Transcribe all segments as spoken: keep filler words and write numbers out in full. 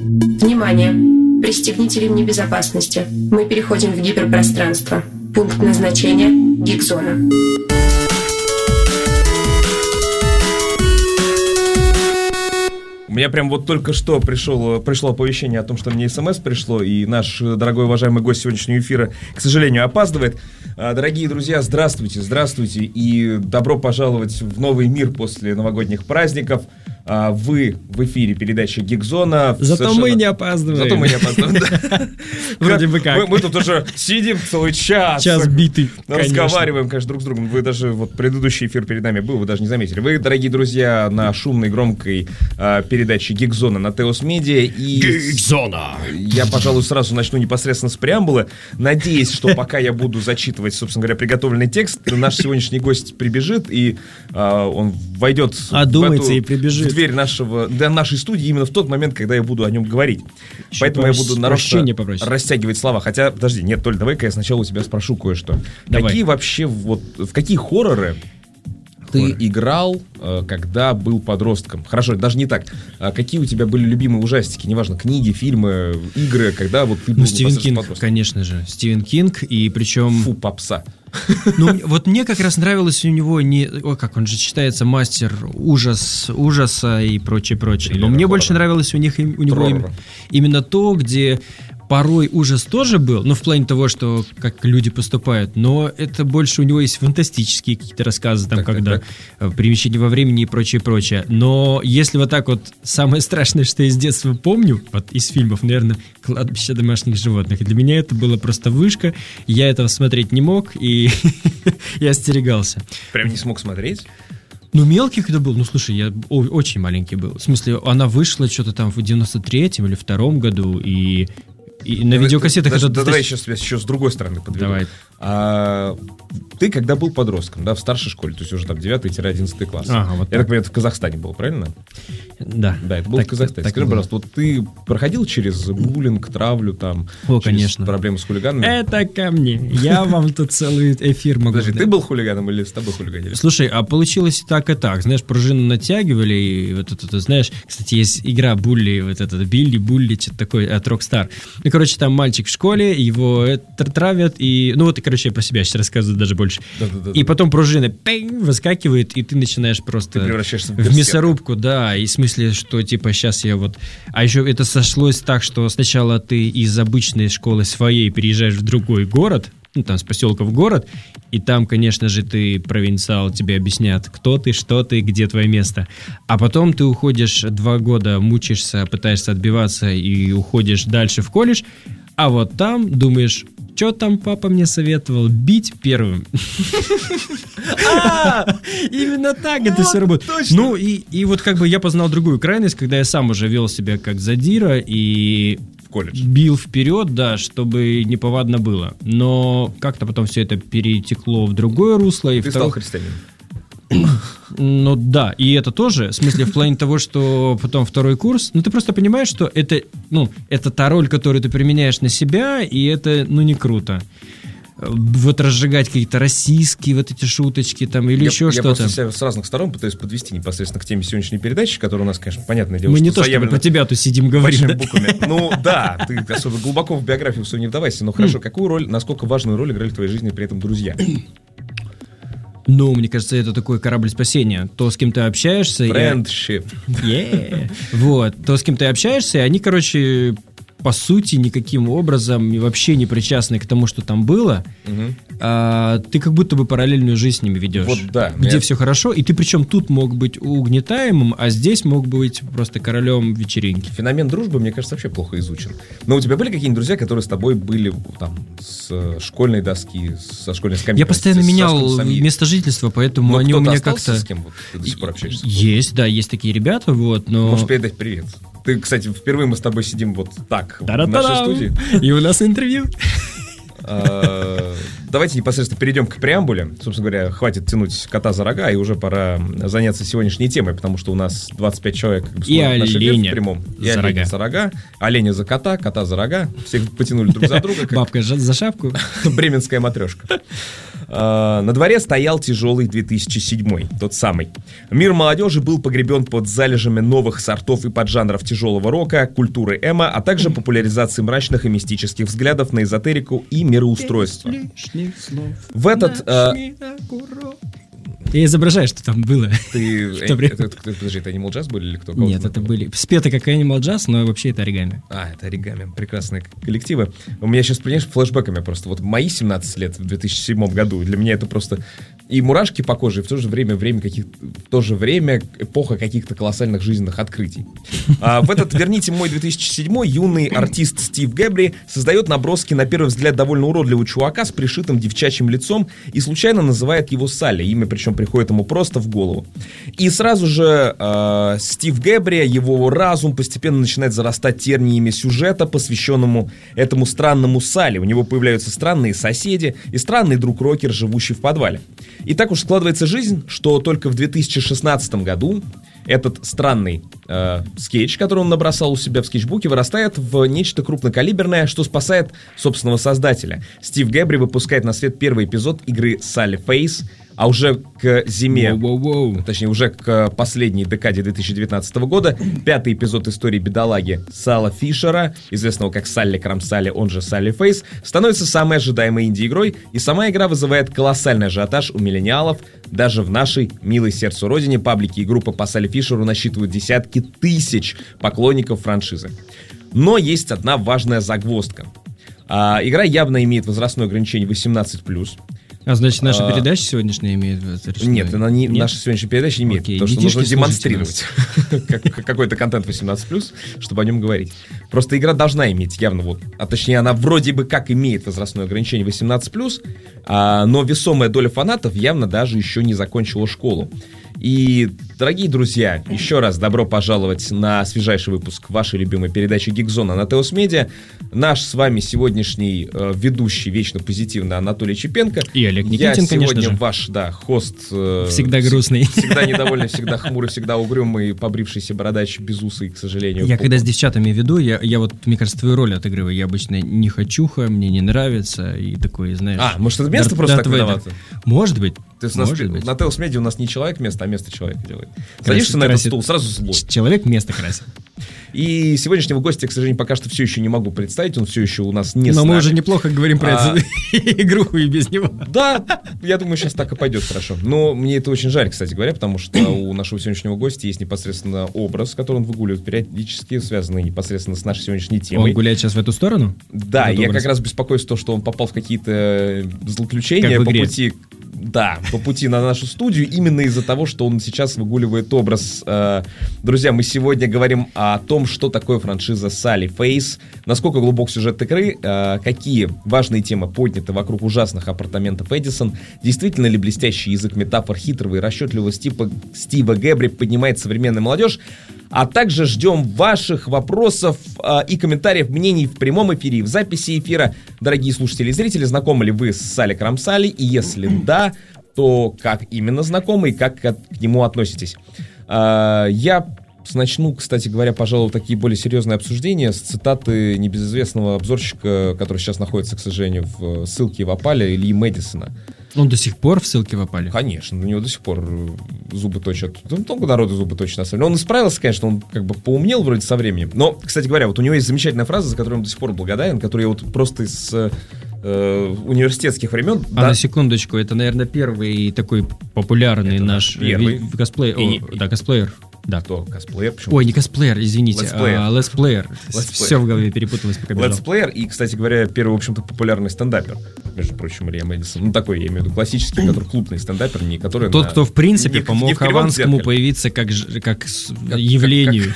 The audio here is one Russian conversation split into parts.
Внимание! Пристегните ремни безопасности. Мы переходим в гиперпространство. Пункт назначения – Гигзона. У меня прям вот только что пришел, пришло оповещение о том, что мне смс пришло, и наш дорогой уважаемый гость сегодняшнего эфира, к сожалению, опаздывает. Дорогие друзья, здравствуйте, здравствуйте, и добро пожаловать в новый мир после новогодних праздников. Вы в эфире передачи Гигзона. Зато совершенно... мы не опаздываем. Зато мы не опаздываем. Вроде бы как. Мы тут уже сидим целый час. Час битый, разговариваем, конечно, друг с другом. Вы даже, вот предыдущий эфир перед нами был, вы даже не заметили. Вы, дорогие друзья, на шумной, громкой передаче Гигзона на Теос Медиа. Гигзона! Я, пожалуй, сразу начну непосредственно с преамбулы. Надеюсь, что пока я буду зачитывать, собственно говоря, приготовленный текст, наш сегодняшний гость прибежит, и он войдет Одумается и прибежит. дверь нашего, для нашей студии именно в тот момент, когда я буду о нем говорить. Еще Поэтому прос... я буду нарочно растягивать слова. Хотя, подожди, нет, Толь, давай-ка я сначала у тебя спрошу кое-что. Давай. Какие вообще, вот, в какие хорроры ты Хоррор. играл, когда был подростком? Хорошо, даже не так. Какие у тебя были любимые ужастики? Неважно, книги, фильмы, игры, когда вот ты был ну, Стивен Кинг, подростком? Конечно же. Стивен Кинг, и причем... Фу, попса. Ну, вот мне как раз нравилось у него не... О, как он же считается мастер ужас, ужаса и прочее, прочее. Но мне больше нравилось у них у него им, именно то, где порой ужас тоже был, ну, в плане того, что как люди поступают, но это больше у него есть фантастические какие-то рассказы, там, так, когда так. перемещение во времени и прочее, прочее. Но если вот так вот, самое страшное, что я из детства помню, вот из фильмов, наверное, «Кладбище домашних животных», и для меня это было просто вышка, я этого смотреть не мог, и я остерегался. Прям не смог смотреть? Ну, мелкий когда был, ну, слушай, я о- очень маленький был. В смысле, она вышла что-то там в девяносто третьем или втором году, и... И на видеокассетах... Даже, это... Да, давай я сейчас, еще с другой стороны подведу. Давай. А, ты когда был подростком, да, в старшей школе, то есть уже там девятый-одиннадцатый класс. Ага, вот я так понимаю, это в Казахстане было, правильно? Да. Да, это было так, в Казахстане. Так, Скажи, так пожалуйста, вот ты проходил через буллинг, травлю, там, О, через конечно. проблемы с хулиганами? Это ко мне. Я вам тут целый эфир могу Подожди, дать. ты был хулиганом или с тобой хулиганили? Слушай, а получилось и так, и так. Знаешь, пружину натягивали, и вот это, это, знаешь, кстати, есть игра Булли, вот это, Билли, Булли, что-то такое, от Rockstar. Ну, короче, там мальчик в школе, его травят, и, ну, вот, и, короче, я про себя сейчас рассказываю даже больше. Да, да, да, и да. потом пружина пень, выскакивает, и ты начинаешь просто... Ты превращаешься в, в мясорубку, да, и в смысле, что, типа, сейчас я вот... А еще это сошлось так, что сначала ты из обычной школы своей переезжаешь в другой город, ну, там, с поселка в город, и там, конечно же, ты провинциал, тебе объяснят, кто ты, что ты, где твое место. А потом ты уходишь два года, мучаешься, пытаешься отбиваться и уходишь дальше в колледж, а вот там думаешь, что там папа мне советовал? Бить первым. Именно так это все работает. Ну, и вот как бы я познал другую крайность, когда я сам уже вел себя как задира и... колледж. Бил вперед, да, чтобы неповадно было. Но как-то потом все это перетекло в другое русло. И ты второй... стал христианином. Ну да, и это тоже, в смысле, в плане того, что потом второй курс, ну ты просто понимаешь, что это, ну, это та роль, которую ты применяешь на себя, и это, ну, не круто. Вот разжигать какие-то российские вот эти шуточки там или я, еще я что-то. Я просто себя с разных сторон пытаюсь подвести непосредственно к теме сегодняшней передачи, которая у нас, конечно, понятное дело, мы что не то, заявлена... чтобы про тебя тут сидим говорим. буквами. Ну да, ты особо глубоко в биографию все не вдавайся, но хорошо, какую роль, насколько важную роль играли в твоей жизни при этом друзья? Ну, мне кажется, это такой корабль спасения. То, с кем ты общаешься... Friendship. Yeah. Вот. То, с кем ты общаешься, и они, короче, по сути, никаким образом и вообще не причастны к тому, что там было. Угу. А, ты как будто бы параллельную жизнь с ними ведешь. Вот да. Где меня... все хорошо, и ты причем тут мог быть угнетаемым, а здесь мог быть просто королем вечеринки. Феномен дружбы, мне кажется, вообще плохо изучен. Но у тебя были какие-нибудь друзья, которые с тобой были там с школьной доски, со школьной скамьи? Я постоянно с, менял место жительства, поэтому но они у меня как-то... с кем вот, ты до сих пор общаешься? Есть, да, есть такие ребята, вот, но... Можешь передать привет. Ты, кстати, впервые мы с тобой сидим вот так в нашей студии. И у нас интервью. Давайте непосредственно перейдем к преамбуле. Собственно говоря, хватит тянуть кота за рога, и уже пора заняться сегодняшней темой, потому что у нас двадцать пять человек и оленя в прямом. И за оленя рога. за рога, оленя за кота, кота за рога. Всех потянули друг за друга. Бабка за шапку. Бременская матрешка. Э, на дворе стоял тяжелый две тысячи седьмой, тот самый. Мир молодежи был погребен под залежами новых сортов и поджанров тяжелого рока, культуры эмо, а также популяризации мрачных и мистических взглядов на эзотерику и мироустройство. В этот... Э, Я изображаю, что там было. Ты, в то э, время. это, это, подожди, это Animal Jazz были или кто? Нет, это были спеты как Animal Jazz, но вообще это оригами. А, это оригами. Прекрасные коллективы. У меня сейчас, понимаешь, флешбэками просто. Вот мои семнадцать лет в две тысячи седьмом году, для меня это просто и мурашки по коже, и в то же время, время каких, в то же время эпоха каких-то колоссальных жизненных открытий. А в этот «Верните мой две тысячи седьмой» юный артист Стив Гэбри создает наброски, на первый взгляд, довольно уродливого чувака с пришитым девчачьим лицом и случайно называет его Салли. Имя, причем, приходит ему просто в голову. И сразу же э, Стив Гэбри, его разум постепенно начинает зарастать терниями сюжета, посвященному этому странному Салли. У него появляются странные соседи и странный друг-рокер, живущий в подвале. И так уж складывается жизнь, что только в две тысячи шестнадцатом году этот странный э, скетч, который он набросал у себя в скетчбуке, вырастает в нечто крупнокалиберное, что спасает собственного создателя. Стив Гэбри выпускает на свет первый эпизод игры Sally Face, а уже к зиме, Воу-воу-воу. точнее, уже к последней декаде две тысячи девятнадцатого года, пятый эпизод истории бедолаги Сала Фишера, известного как Салли Крамсали, он же Sally Face, становится самой ожидаемой инди-игрой, и сама игра вызывает колоссальный ажиотаж у миллениалов. Даже в нашей милой сердцу родине паблики и группы по Салли Фишеру насчитывают десятки тысяч поклонников франшизы. Но есть одна важная загвоздка. А, игра явно имеет возрастное ограничение восемнадцать плюс. А значит, наша А, передача сегодняшняя имеет возрастное? Нет, она не, Нет? наша сегодняшняя передача не имеет, Окей, потому что детишки, нужно слушайте демонстрировать как- какой-то контент восемнадцать плюс, чтобы о нем говорить. Просто игра должна иметь явно вот, а точнее она вроде бы как имеет возрастное ограничение восемнадцать плюс, а, но весомая доля фанатов явно даже еще не закончила школу. И, дорогие друзья, еще раз добро пожаловать на свежайший выпуск вашей любимой передачи Geekzone на Теос Медиа. Наш с вами сегодняшний э, ведущий вечно позитивный Анатолий Чепенко. И Олег Я Никитин, сегодня конечно же. ваш, да, хост. Э, Всегда грустный. Всегда недовольный, всегда хмурый, всегда угрюмый, побрившийся бородач, безусый, к сожалению. Я когда с девчатами веду, я, я вот, мне кажется, твою роль отыгрываю. Я обычно не хочуха, мне не нравится, и такое, знаешь... А, может, это место Дарт- просто Дарт так Вейдер. виновато? Может быть. То есть у нас Может пи- быть. на Теос Медиа у нас не человек место, а место человека делает. Красит- Садишься на этот красит. стул, сразу злой. Ч- Человек место красит. И сегодняшнего гостя, к сожалению, пока что все еще не могу представить, он все еще у нас не с Но мы нами. уже неплохо говорим про А. эту игру и без него. Да, я думаю, сейчас так и пойдет хорошо. Но мне это очень жаль, кстати говоря, потому что у нашего сегодняшнего гостя есть непосредственно образ, который он выгуливает периодически, связанный непосредственно с нашей сегодняшней темой. Он гуляет сейчас в эту сторону? Да, Этот я образ? как раз беспокоюсь то, что он попал в какие-то злоключения Как в по игре. пути, да, по пути на нашу студию, именно из-за того, что он сейчас выгуливает образ. Э, Друзья, мы сегодня говорим о том, что такое франшиза Sally Face, насколько глубок сюжет игры, э, какие важные темы подняты вокруг ужасных апартаментов Эдисон, действительно ли блестящий язык метафор хитрого и расчетливого Стива, Стива Гэбри поднимает современная молодежь, а также ждем ваших вопросов э, и комментариев, мнений в прямом эфире и в записи эфира. Дорогие слушатели и зрители, знакомы ли вы с Салли Крамсали? И если да, то как именно знакомы и как к, к нему относитесь? Э, я начну, кстати говоря, пожалуй, такие более серьезные обсуждения с цитаты небезызвестного обзорщика, который сейчас находится, к сожалению, в ссылке в опале, Ильи Мэдисона. Он до сих пор в ссылке в опале? Конечно, у него до сих пор зубы точат. Ну, много народу зубы точат, на самом деле. Он исправился, конечно, он как бы поумнел вроде со временем. Но, кстати говоря, вот у него есть замечательная фраза, за которую он до сих пор благодарен, которую я вот просто из э, университетских времен... А да, на секундочку, это, наверное, первый такой популярный Это наш первый. ви- косплеер. И О, не- да, косплеер. Да. кто? Косплеер? Почему? Ой, не косплеер, извините, Летсплеер. а летсплеер. Летсплеер. Все в голове перепуталось, пока бежал. Летсплеер и, кстати говоря, первый, в общем-то, популярный стендапер, между прочим, Илья Мэдисон. Ну, такой, я имею в виду, классический, который крупный стендапер, не который... Тот, на- кто, в принципе, не в- не помог в кривом Хованскому зеркале. появиться как, ж- как с- как- явлению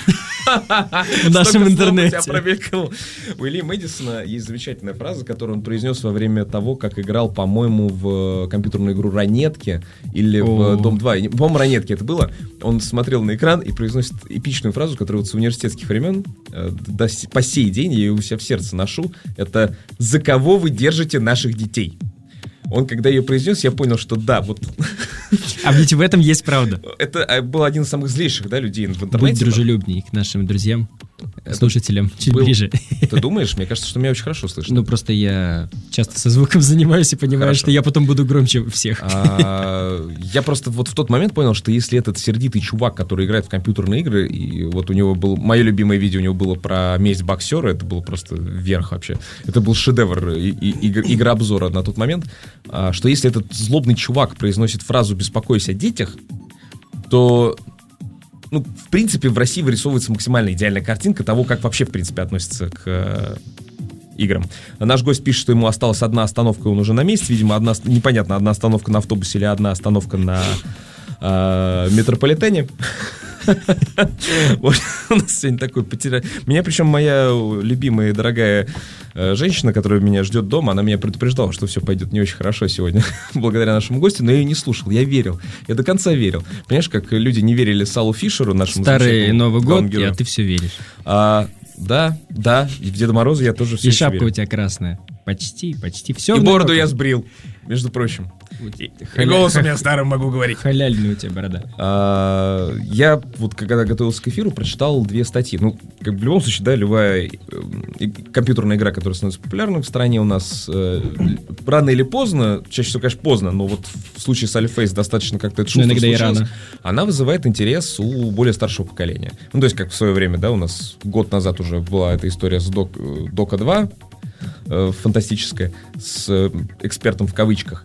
в нашем Столько слов у интернете. тебя промелькнуло. У Ильи Мэдисона есть замечательная фраза, которую он произнес во время того, как играл, по-моему, в компьютерную игру «Ранетки» или О. в «Дом два». Я не- По-моему, «Ранетки» это было. Он смотрел на экран и произносит эпичную фразу, которую вот с университетских времен э, до с- по сей день я ее у себя в сердце ношу. Это «За кого вы держите наших детей?» Он, когда ее произнес, я понял, что да, вот А ведь в этом есть правда. Это был один из самых злейших, да, людей в интернете. Будь дружелюбней к нашим друзьям, слушателям, чуть был... ближе. Ты думаешь? Мне кажется, что меня очень хорошо слышно. Ну, просто я часто со звуком занимаюсь и понимаю, хорошо. Что я потом буду громче всех. А, я просто вот в тот момент понял, что если этот сердитый чувак, который играет в компьютерные игры, и вот у него был... Мое любимое видео у него было про месть боксера, это был просто верх вообще. Это был шедевр и, и, и, игрообзора на тот момент, а, что если этот злобный чувак произносит фразу «беспокойся о детях», то... Ну, в принципе, в России вырисовывается максимально идеальная картинка того, как вообще, в принципе, относится к э, играм. Наш гость пишет, что ему осталась одна остановка, и он уже на месте. Видимо, одна, непонятно, одна остановка на автобусе или одна остановка на э, метрополитене. Вот у нас сегодня такой потеря. Меня, причем, моя любимая и дорогая э, женщина, которая меня ждет дома, она меня предупреждала, что все пойдет не очень хорошо сегодня, благодаря нашему гостю, но я ее не слушал, я верил, я до конца верил. Понимаешь, как люди не верили Салу Фишеру, нашему Старый Новый год, а ты все веришь. А, да, да, и в Деда Мороза я тоже все И шапка верю. У тебя красная. Почти, почти все. И бороду я сбрил, между прочим. И, Халя... и голос у меня старым могу говорить. Халяльная у тебя борода. А, я вот когда готовился к эфиру, прочитал две статьи. Ну, как в любом случае, да, любая э, компьютерная игра, которая становится популярной в стране у нас, э, рано или поздно, чаще всего, конечно, поздно, но вот в случае с Альфейс достаточно как-то это шустро случилось, рано. Она вызывает интерес у более старшего поколения. Ну, то есть, как в свое время, да, у нас год назад уже была эта история с Док, Дока два, э, фантастическая, с э, экспертом в кавычках.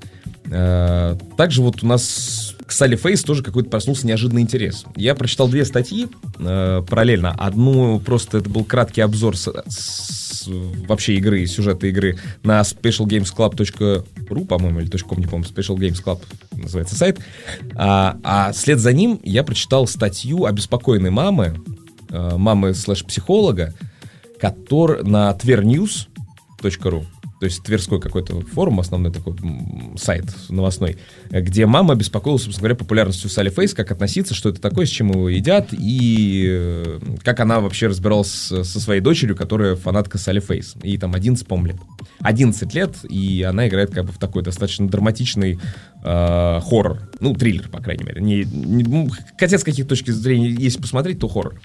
Также вот у нас к Салли Фейс тоже какой-то проснулся неожиданный интерес. Я прочитал две статьи э, параллельно. Одну просто это был краткий обзор с, с, вообще игры, сюжета игры на спешл геймс клаб точка ру, по-моему, или .com, не помню, Special Games Club называется сайт. А, а вслед за ним я прочитал статью обеспокоенной мамы, э, мамы слэш-психолога, который на тверньюз точка ру. То есть Тверской какой-то форум, основной такой сайт новостной, где мама беспокоилась, собственно говоря, популярностью Салли Фейс, как относиться, что это такое, с чем его едят, и как она вообще разбиралась со своей дочерью, которая фанатка Салли Фейс. Ей там одиннадцать, по-моему, лет. одиннадцать лет, и она играет как бы в такой достаточно драматичный э, хоррор. Ну, триллер, по крайней мере. Не, не, хотя с каких точки зрения, если посмотреть, то хоррор.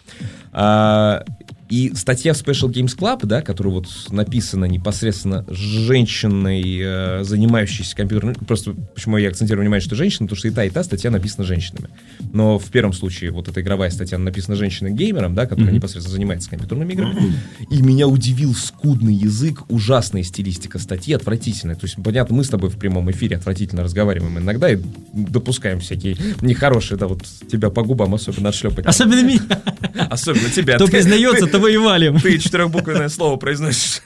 А, и статья в Special Games Club, да, которая вот написана непосредственно женщиной, э, занимающейся компьютерной... Просто почему я акцентирую внимание, что женщина, потому что и та, и та статья написана женщинами. Но в первом случае вот эта игровая статья написана женщиной-геймером, да, которая mm-hmm. непосредственно занимается компьютерными играми. И меня удивил скудный язык, ужасная стилистика статьи, отвратительная. То есть, понятно, мы с тобой в прямом эфире отвратительно разговариваем иногда и допускаем всякие нехорошие, да, вот тебя по губам особенно отшлепать. Особенно меня. Особенно тебя. Кто признается, того и валим. Ты четырехбуквенное слово произносишь.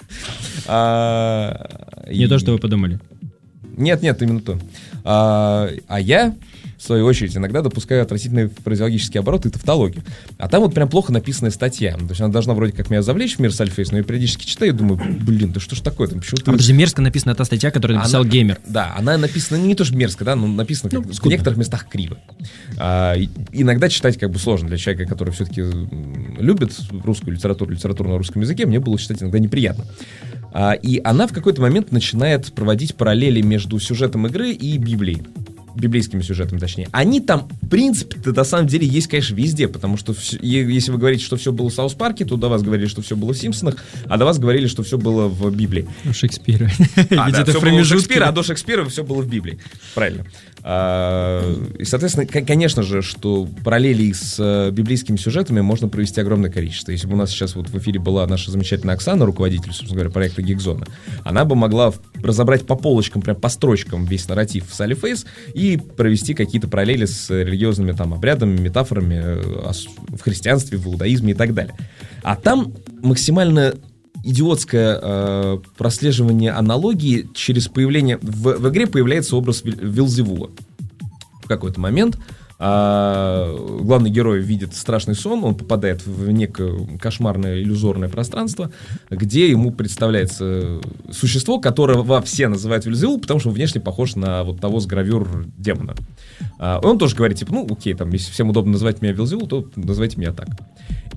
Не то, что вы подумали. Нет, нет, именно то. А, а я, в свою очередь, иногда допускаю отвратительные фразеологические обороты и тавтологию. А там вот прям плохо написанная статья. То есть она должна вроде как меня завлечь в мир Салли Фейс, но я периодически читаю и думаю, блин, да что ж такое там? Почему а ты... же мерзко написана та статья, которую написал она, геймер. Да, она написана не то, что мерзко, да, но написана как, ну, в некоторых местах криво. А, и, иногда читать как бы сложно для человека, который все-таки любит русскую литературу, литературу на русском языке, мне было читать иногда неприятно. А, и она в какой-то момент начинает проводить параллели между сюжетом игры и Библией. Библейскими сюжетами, точнее. Они там, в принципе, на самом деле есть, конечно, везде, потому что все, если вы говорите, что все было в Саус-парке, то до вас говорили, что все было в Симпсонах, а до вас говорили, что все было в Библии. У Шекспира. А, да, все было у Шекспира, а до Шекспира все было в Библии. Правильно. А, и, соответственно, конечно же, что параллелей с библейскими сюжетами можно провести огромное количество. Если бы у нас сейчас вот в эфире была наша замечательная Оксана, руководитель, собственно говоря, проекта Geekzone, она бы могла разобрать по полочкам, прям по строчкам весь нарратив в Салли Фейс и провести какие-то параллели с религиозными там обрядами, метафорами в христианстве, в иудаизме и так далее. А там максимально идиотское э, прослеживание аналогии через появление... В, в игре появляется образ Вилзевула. В какой-то момент э, главный герой видит страшный сон, он попадает в некое кошмарное иллюзорное пространство, где ему представляется существо, которого все называют Вилзевул, потому что он внешне похож на вот того с гравюр демона. Э, он тоже говорит, типа, ну, окей, там, если всем удобно называть меня Вилзевул, то называйте меня так.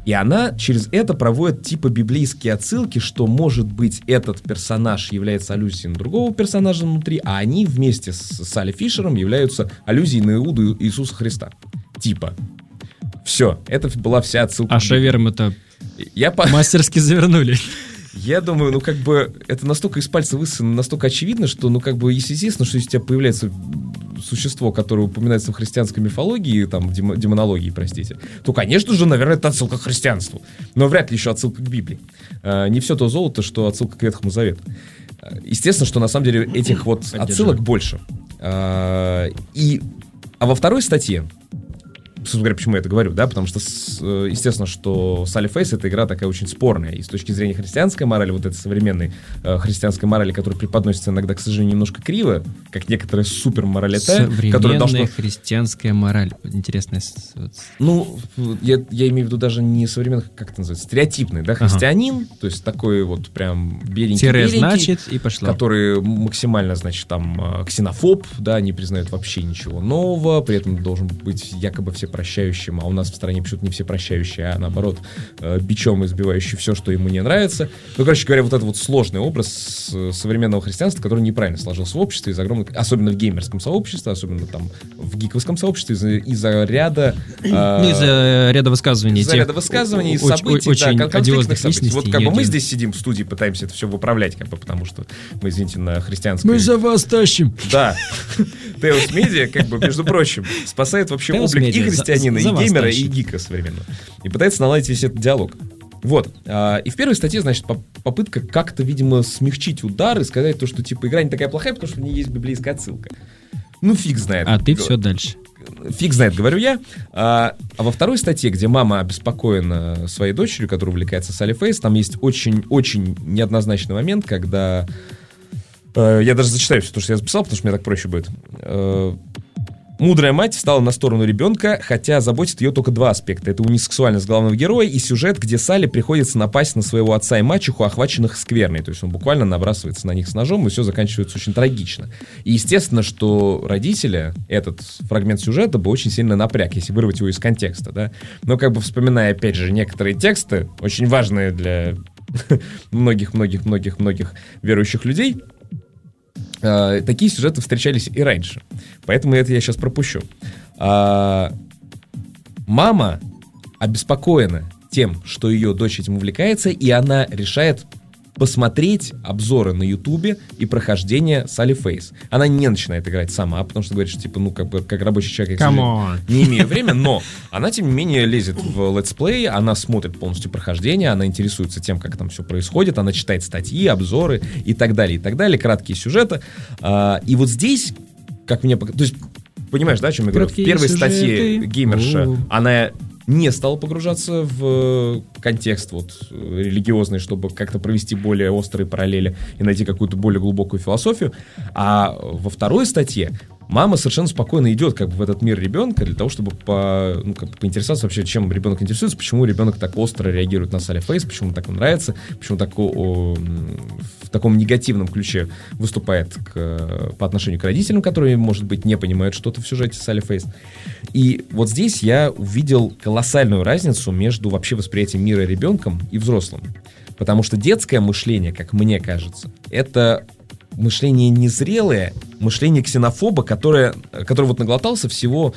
И она через это проводит типа библейские отсылки, что, может быть, этот персонаж является аллюзией на другого персонажа внутри, а они вместе с Салли Фишером являются аллюзией на Иуду Иисуса Христа. Типа. Все, это была вся отсылка. А шаверму-то Я по... мастерски завернули. Я думаю, ну как бы это настолько из пальца высосано, настолько очевидно, что ну как бы естественно, что если у тебя появляется существо, которое упоминается в христианской мифологии, там, дем, демонологии, простите, то, конечно же, наверное, это отсылка к христианству. Но вряд ли еще отсылка к Библии. А, не все то золото, что отсылка к Ветхому Завету. Естественно, что на самом деле этих вот отсылок больше. А, и, а во второй статье, собственно говоря, почему я это говорю, да, потому что, естественно, что Салли Фейс — это игра такая очень спорная, и с точки зрения христианской морали, вот этой современной э, христианской морали, которая преподносится иногда, к сожалению, немножко криво, как некоторая супер-моралите, которая должна... Современная христианская мораль. Интересная. Ну, я, я имею в виду даже не современный, как это называется, стереотипный, да, христианин, ага. То есть такой вот прям беленький-беленький, значит, и пошло. Который максимально, значит, там, ксенофоб, да, не признает вообще ничего нового, при этом должен быть якобы все прощающим, а у нас в стране почему-то не все прощающие, а наоборот, э, бичом избивающий все, что ему не нравится. Ну, короче говоря, вот это вот сложный образ современного христианства, который неправильно сложился в обществе, из огромных, особенно в геймерском сообществе, особенно там в гиковском сообществе, из-за, из-за ряда... Э, ну, из-за ряда высказываний. Из-за ряда высказываний, из событий, очень да, конфликтных событий. Вот как бы мы один. здесь сидим в студии, пытаемся это все выправлять, как бы, потому что мы, извините, на христианской... Мы за вас тащим. Да. Теос Медиа, как бы, между прочим, спасает вообще Теос облик Media. И христианина, за, за и геймера, и гика современного. И пытается наладить весь этот диалог. Вот. А, и в первой статье, значит, попытка как-то, видимо, смягчить удар и сказать то, что, типа, игра не такая плохая, потому что в ней есть библейская отсылка. Ну, фиг знает. А ты все дальше. Фиг знает, говорю я. А, а во второй статье, где мама обеспокоена своей дочерью, которая увлекается Салли Фейс, там есть очень-очень неоднозначный момент, когда... Э, я даже зачитаю все то, что я записал, потому что мне так проще будет. Э, Мудрая мать встала на сторону ребенка, хотя заботит ее только два аспекта. Это унисексуальность главного героя и сюжет, где Салли приходится напасть на своего отца и мачеху, охваченных скверной. То есть он буквально набрасывается на них с ножом, и все заканчивается очень трагично. И естественно, что родителя этот фрагмент сюжета бы очень сильно напряг, если вырвать его из контекста, да. Но как бы вспоминая, опять же, некоторые тексты, очень важные для многих-многих-многих-многих верующих людей, Uh, такие сюжеты встречались и раньше. Поэтому это я сейчас пропущу. Uh, мама обеспокоена тем, что ее дочь этим увлекается, и она решает посмотреть обзоры на Ютубе и прохождение Салли Фейс. Она не начинает играть сама, потому что говорит, что типа, ну, как бы, как рабочий человек, я, не имею времени, но она, тем не менее, лезет в летсплей, она смотрит полностью прохождение, она интересуется тем, как там все происходит, она читает статьи, обзоры и так далее, и так далее, краткие сюжеты. А, и вот здесь, как мне показалось, то есть, понимаешь, да, о чем я говорю? В первой сюжеты. Статье геймерша, У-у-у. она не стала погружаться в контекст вот религиозный, чтобы как-то провести более острые параллели и найти какую-то более глубокую философию. А во второй статье мама совершенно спокойно идет как бы в этот мир ребенка для того, чтобы по, ну, как бы поинтересоваться вообще, чем ребенок интересуется, почему ребенок так остро реагирует на Салли Фейс, почему так ему нравится, почему так, о, о, в таком негативном ключе выступает к, по отношению к родителям, которые, может быть, не понимают что-то в сюжете Салли Фейс. И вот здесь я увидел колоссальную разницу между вообще восприятием мира ребенком и взрослым. Потому что детское мышление, как мне кажется, это мышление незрелое, мышление ксенофоба, которое, который вот наглотался всего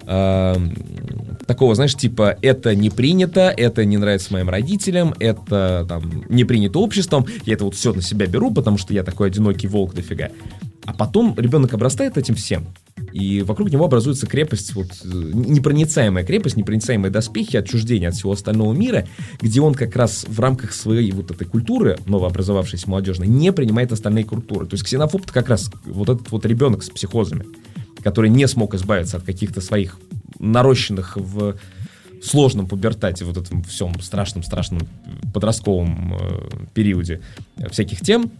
э, такого, знаешь, типа это не принято, это не нравится моим родителям, это там не принято обществом, я это вот все на себя беру, потому что я такой одинокий волк дофига. А потом ребенок обрастает этим всем, и вокруг него образуется крепость, вот, непроницаемая крепость, непроницаемые доспехи, отчуждение от всего остального мира, где он как раз в рамках своей вот этой культуры, новообразовавшейся молодежной, не принимает остальные культуры. То есть ксенофоб — это как раз вот этот вот ребенок с психозами, который не смог избавиться от каких-то своих нарощенных в сложном пубертате, вот этом всем страшном-страшном подростковом э, периоде всяких тем.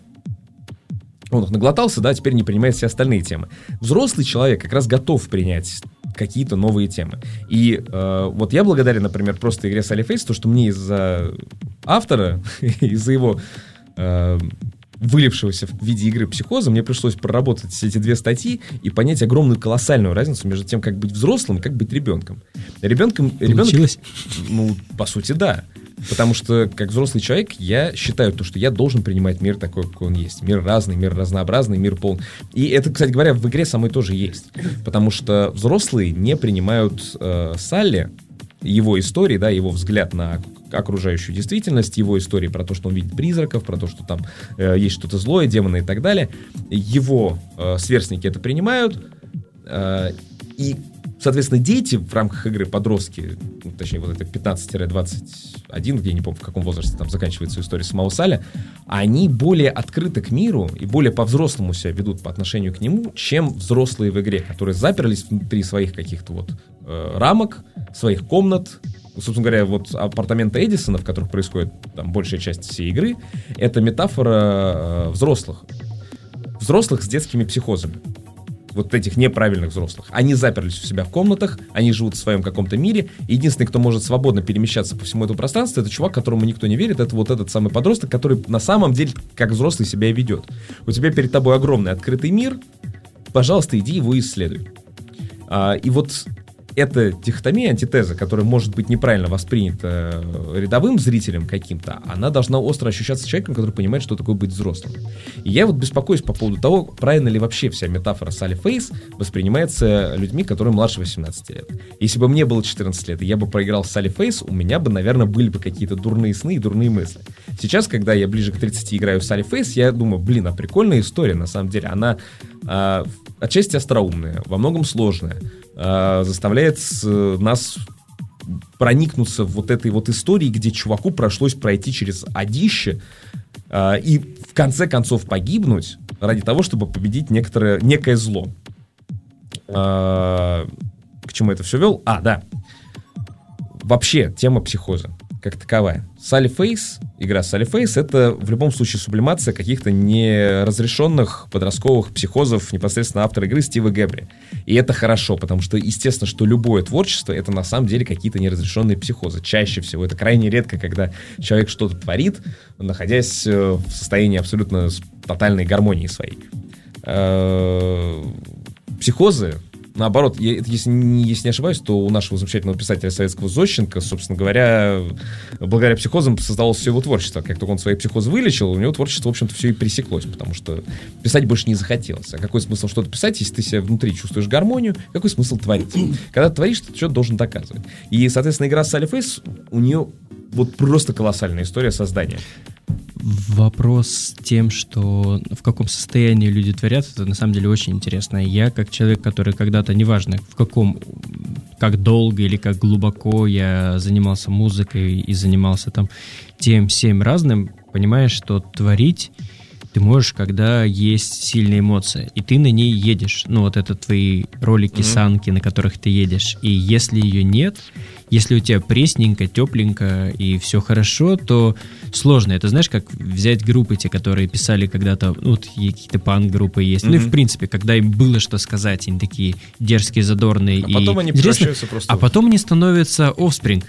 Он их наглотался, да, теперь не принимает все остальные темы. Взрослый человек как раз готов принять какие-то новые темы. И э, вот я благодарен, например, просто игре Салли Фейс, то, что мне из-за автора, из-за его э, вылившегося в виде игры «Психоза», мне пришлось проработать эти две статьи и понять огромную колоссальную разницу между тем, как быть взрослым и как быть ребенком. Ребенком... Получилось? Ребенок, ну, по сути, да. Потому что, как взрослый человек, я считаю то, что я должен принимать мир такой, какой он есть. Мир разный, мир разнообразный, мир полный. И это, кстати говоря, в игре самой тоже есть. Потому что взрослые не принимают э, Салли, его истории, да, его взгляд на окружающую действительность, его истории про то, что он видит призраков, про то, что там э, есть что-то злое, демоны и так далее. Его э, сверстники это принимают. Э, и соответственно, дети в рамках игры, подростки, ну, точнее, вот это пятнадцать-двадцать один, где я не помню, в каком возрасте там заканчивается история самого Салли, они более открыты к миру и более по-взрослому себя ведут по отношению к нему, чем взрослые в игре, которые заперлись внутри своих каких-то вот э, рамок, своих комнат. Собственно говоря, вот апартаменты Эдисона, в которых происходит там большая часть всей игры, это метафора э, взрослых. Взрослых с детскими психозами. Вот этих неправильных взрослых. Они заперлись у себя в комнатах, они живут в своем каком-то мире. Единственный, кто может свободно перемещаться по всему этому пространству, это чувак, которому никто не верит. Это вот этот самый подросток, который на самом деле как взрослый себя и ведет. У тебя перед тобой огромный открытый мир. Пожалуйста, иди его исследуй. А, и вот эта дихотомия, антитеза, которая может быть неправильно воспринята рядовым зрителем каким-то, она должна остро ощущаться человеком, который понимает, что такое быть взрослым. И я вот беспокоюсь по поводу того, правильно ли вообще вся метафора Салли Фейс воспринимается людьми, которые младше восемнадцати лет. Если бы мне было четырнадцать лет, и я бы проиграл Салли Фейс, у меня бы, наверное, были бы какие-то дурные сны и дурные мысли. Сейчас, когда я ближе к тридцати играю в Салли Фейс, я думаю, блин, а прикольная история, на самом деле. Она а, отчасти остроумная, во многом сложная, а, заставляет нас проникнуться в вот этой вот истории, где чуваку пришлось пройти через адище а, и в конце концов погибнуть ради того, чтобы победить некоторое, некое зло. А, к чему это все вел? А, да. Вообще, тема психоза как таковая. Салли Фейс, игра Салли Фейс, это в любом случае сублимация каких-то неразрешенных подростковых психозов непосредственно автора игры Стива Гэбри. И это хорошо, потому что, естественно, что любое творчество — это на самом деле какие-то неразрешенные психозы. Чаще всего. Это крайне редко, когда человек что-то творит, находясь в состоянии абсолютно тотальной гармонии своей. Психозы, наоборот, я, если, не, если не ошибаюсь, то у нашего замечательного писателя советского Зощенко, собственно говоря, благодаря психозам создалось все его творчество. Как только он свои психозы вылечил, у него творчество, в общем-то, все и пересеклось, потому что писать больше не захотелось. А какой смысл что-то писать, если ты себя внутри чувствуешь гармонию? Какой смысл творить? Когда ты творишь, ты что-то должен доказывать. И, соответственно, игра Салли Фейс, у нее вот просто колоссальная история создания. Вопрос с тем, что в каком состоянии люди творят, это на самом деле очень интересно. Я, как человек, который когда-то, неважно в каком, как долго или как глубоко я занимался музыкой и занимался там тем, всем разным, понимаешь, что творить ты можешь, когда есть сильная эмоция, и ты на ней едешь. Ну, вот это твои ролики, mm-hmm. санки, на которых ты едешь. И если ее нет, если у тебя пресненько, тепленько и все хорошо, то сложно. Это знаешь, как взять группы, те, которые писали когда-то, ну, вот какие-то панк-группы есть. Mm-hmm. Ну и в принципе, когда им было что сказать, они такие дерзкие, задорные. А и потом они превращаются просто... А потом они становятся Offspring.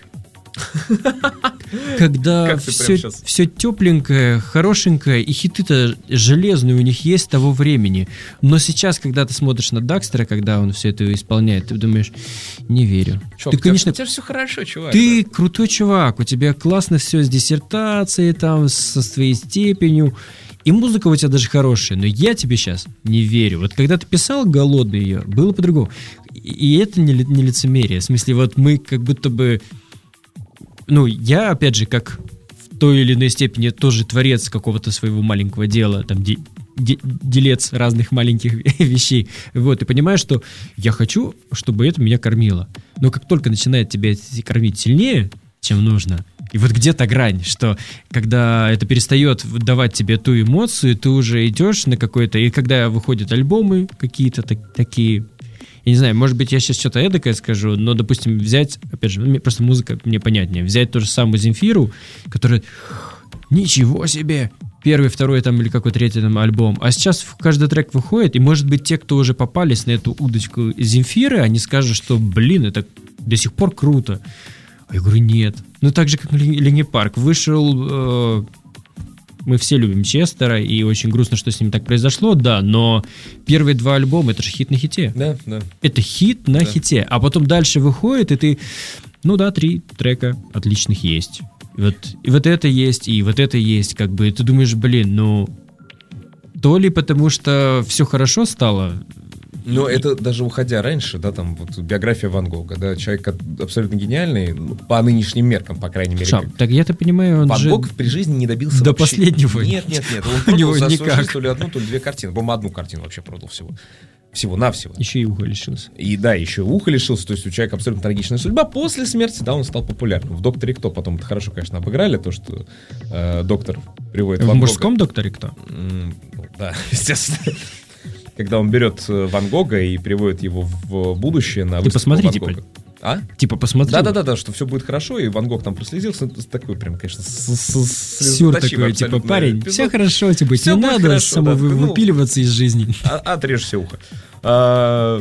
Когда все, все тепленькое, хорошенькое, и хиты-то железные у них есть с того времени. Но сейчас, когда ты смотришь на Дакстера, когда он все это исполняет, ты думаешь, не верю. Чувак, ты, конечно, у тебя все хорошо, чувак. Ты да. крутой чувак, у тебя классно все с диссертацией, там, со своей степенью. И музыка у тебя даже хорошая, но я тебе сейчас не верю. Вот когда ты писал «Голодный» ее, было по-другому. И это не, не лицемерие. В смысле, вот мы как будто бы... Ну, я, опять же, как в той или иной степени тоже творец какого-то своего маленького дела, там, де, де, делец разных маленьких вещей, вот, и понимаю, что я хочу, чтобы это меня кормило. Но как только начинает тебя кормить сильнее, чем нужно, и вот где-то грань, что когда это перестает давать тебе ту эмоцию, ты уже идешь на какой-то... И когда выходят альбомы какие-то так, такие... Я не знаю, может быть, я сейчас что-то эдакое скажу, но, допустим, взять, опять же, просто музыка мне понятнее, взять ту же самую Земфиру, которая, ничего себе, первый, второй там или какой третий там альбом, а сейчас каждый трек выходит, и, может быть, те, кто уже попались на эту удочку Земфиры, они скажут, что, блин, это до сих пор круто. А я говорю, нет. Ну, так же, как Линkin Парк. Вышел... Э- Мы все любим Честера, и очень грустно, что с ним так произошло, да, но первые два альбома — это же хит на хите. Да, да. Это хит на да. хите, а потом дальше выходит, и ты, ну да, три трека отличных есть. И вот, и вот это есть, и вот это есть, как бы, и ты думаешь, блин, ну, то ли потому что все хорошо стало. Но и... это даже уходя раньше, да, там вот биография Ван Гога, да, человек абсолютно гениальный, ну, по нынешним меркам, по крайней мере. Шам, так я-то понимаю, он Ван же... Гог при жизни не добился до вообще... последнего. Нет, нет, нет, он продал за свою жизнь то ли одну, то ли две картины. По-моему, одну картину вообще продал всего. Всего-навсего. Еще и ухо лишился. И да, еще ухо лишился, то есть у человека абсолютно трагичная судьба. После смерти, да, он стал популярным. В «Докторе Кто» потом это хорошо, конечно, обыграли, то, что э, доктор приводит в Ван Гога. В мужском «Докторе Кто»? Mm, ну, да, естественно. Когда он берет Ван Гога и приводит его в будущее на выставку Ван Гога. Ты посмотри, типа. А? Типа посмотри. Да-да-да, что все будет хорошо, и Ван Гог там прослезился. Такой прям, конечно, сюр такой, типа, парень, эпизод. Все хорошо, типа, не надо хорошо, самовыпиливаться да, ну, из жизни. Отрежь все ухо. А,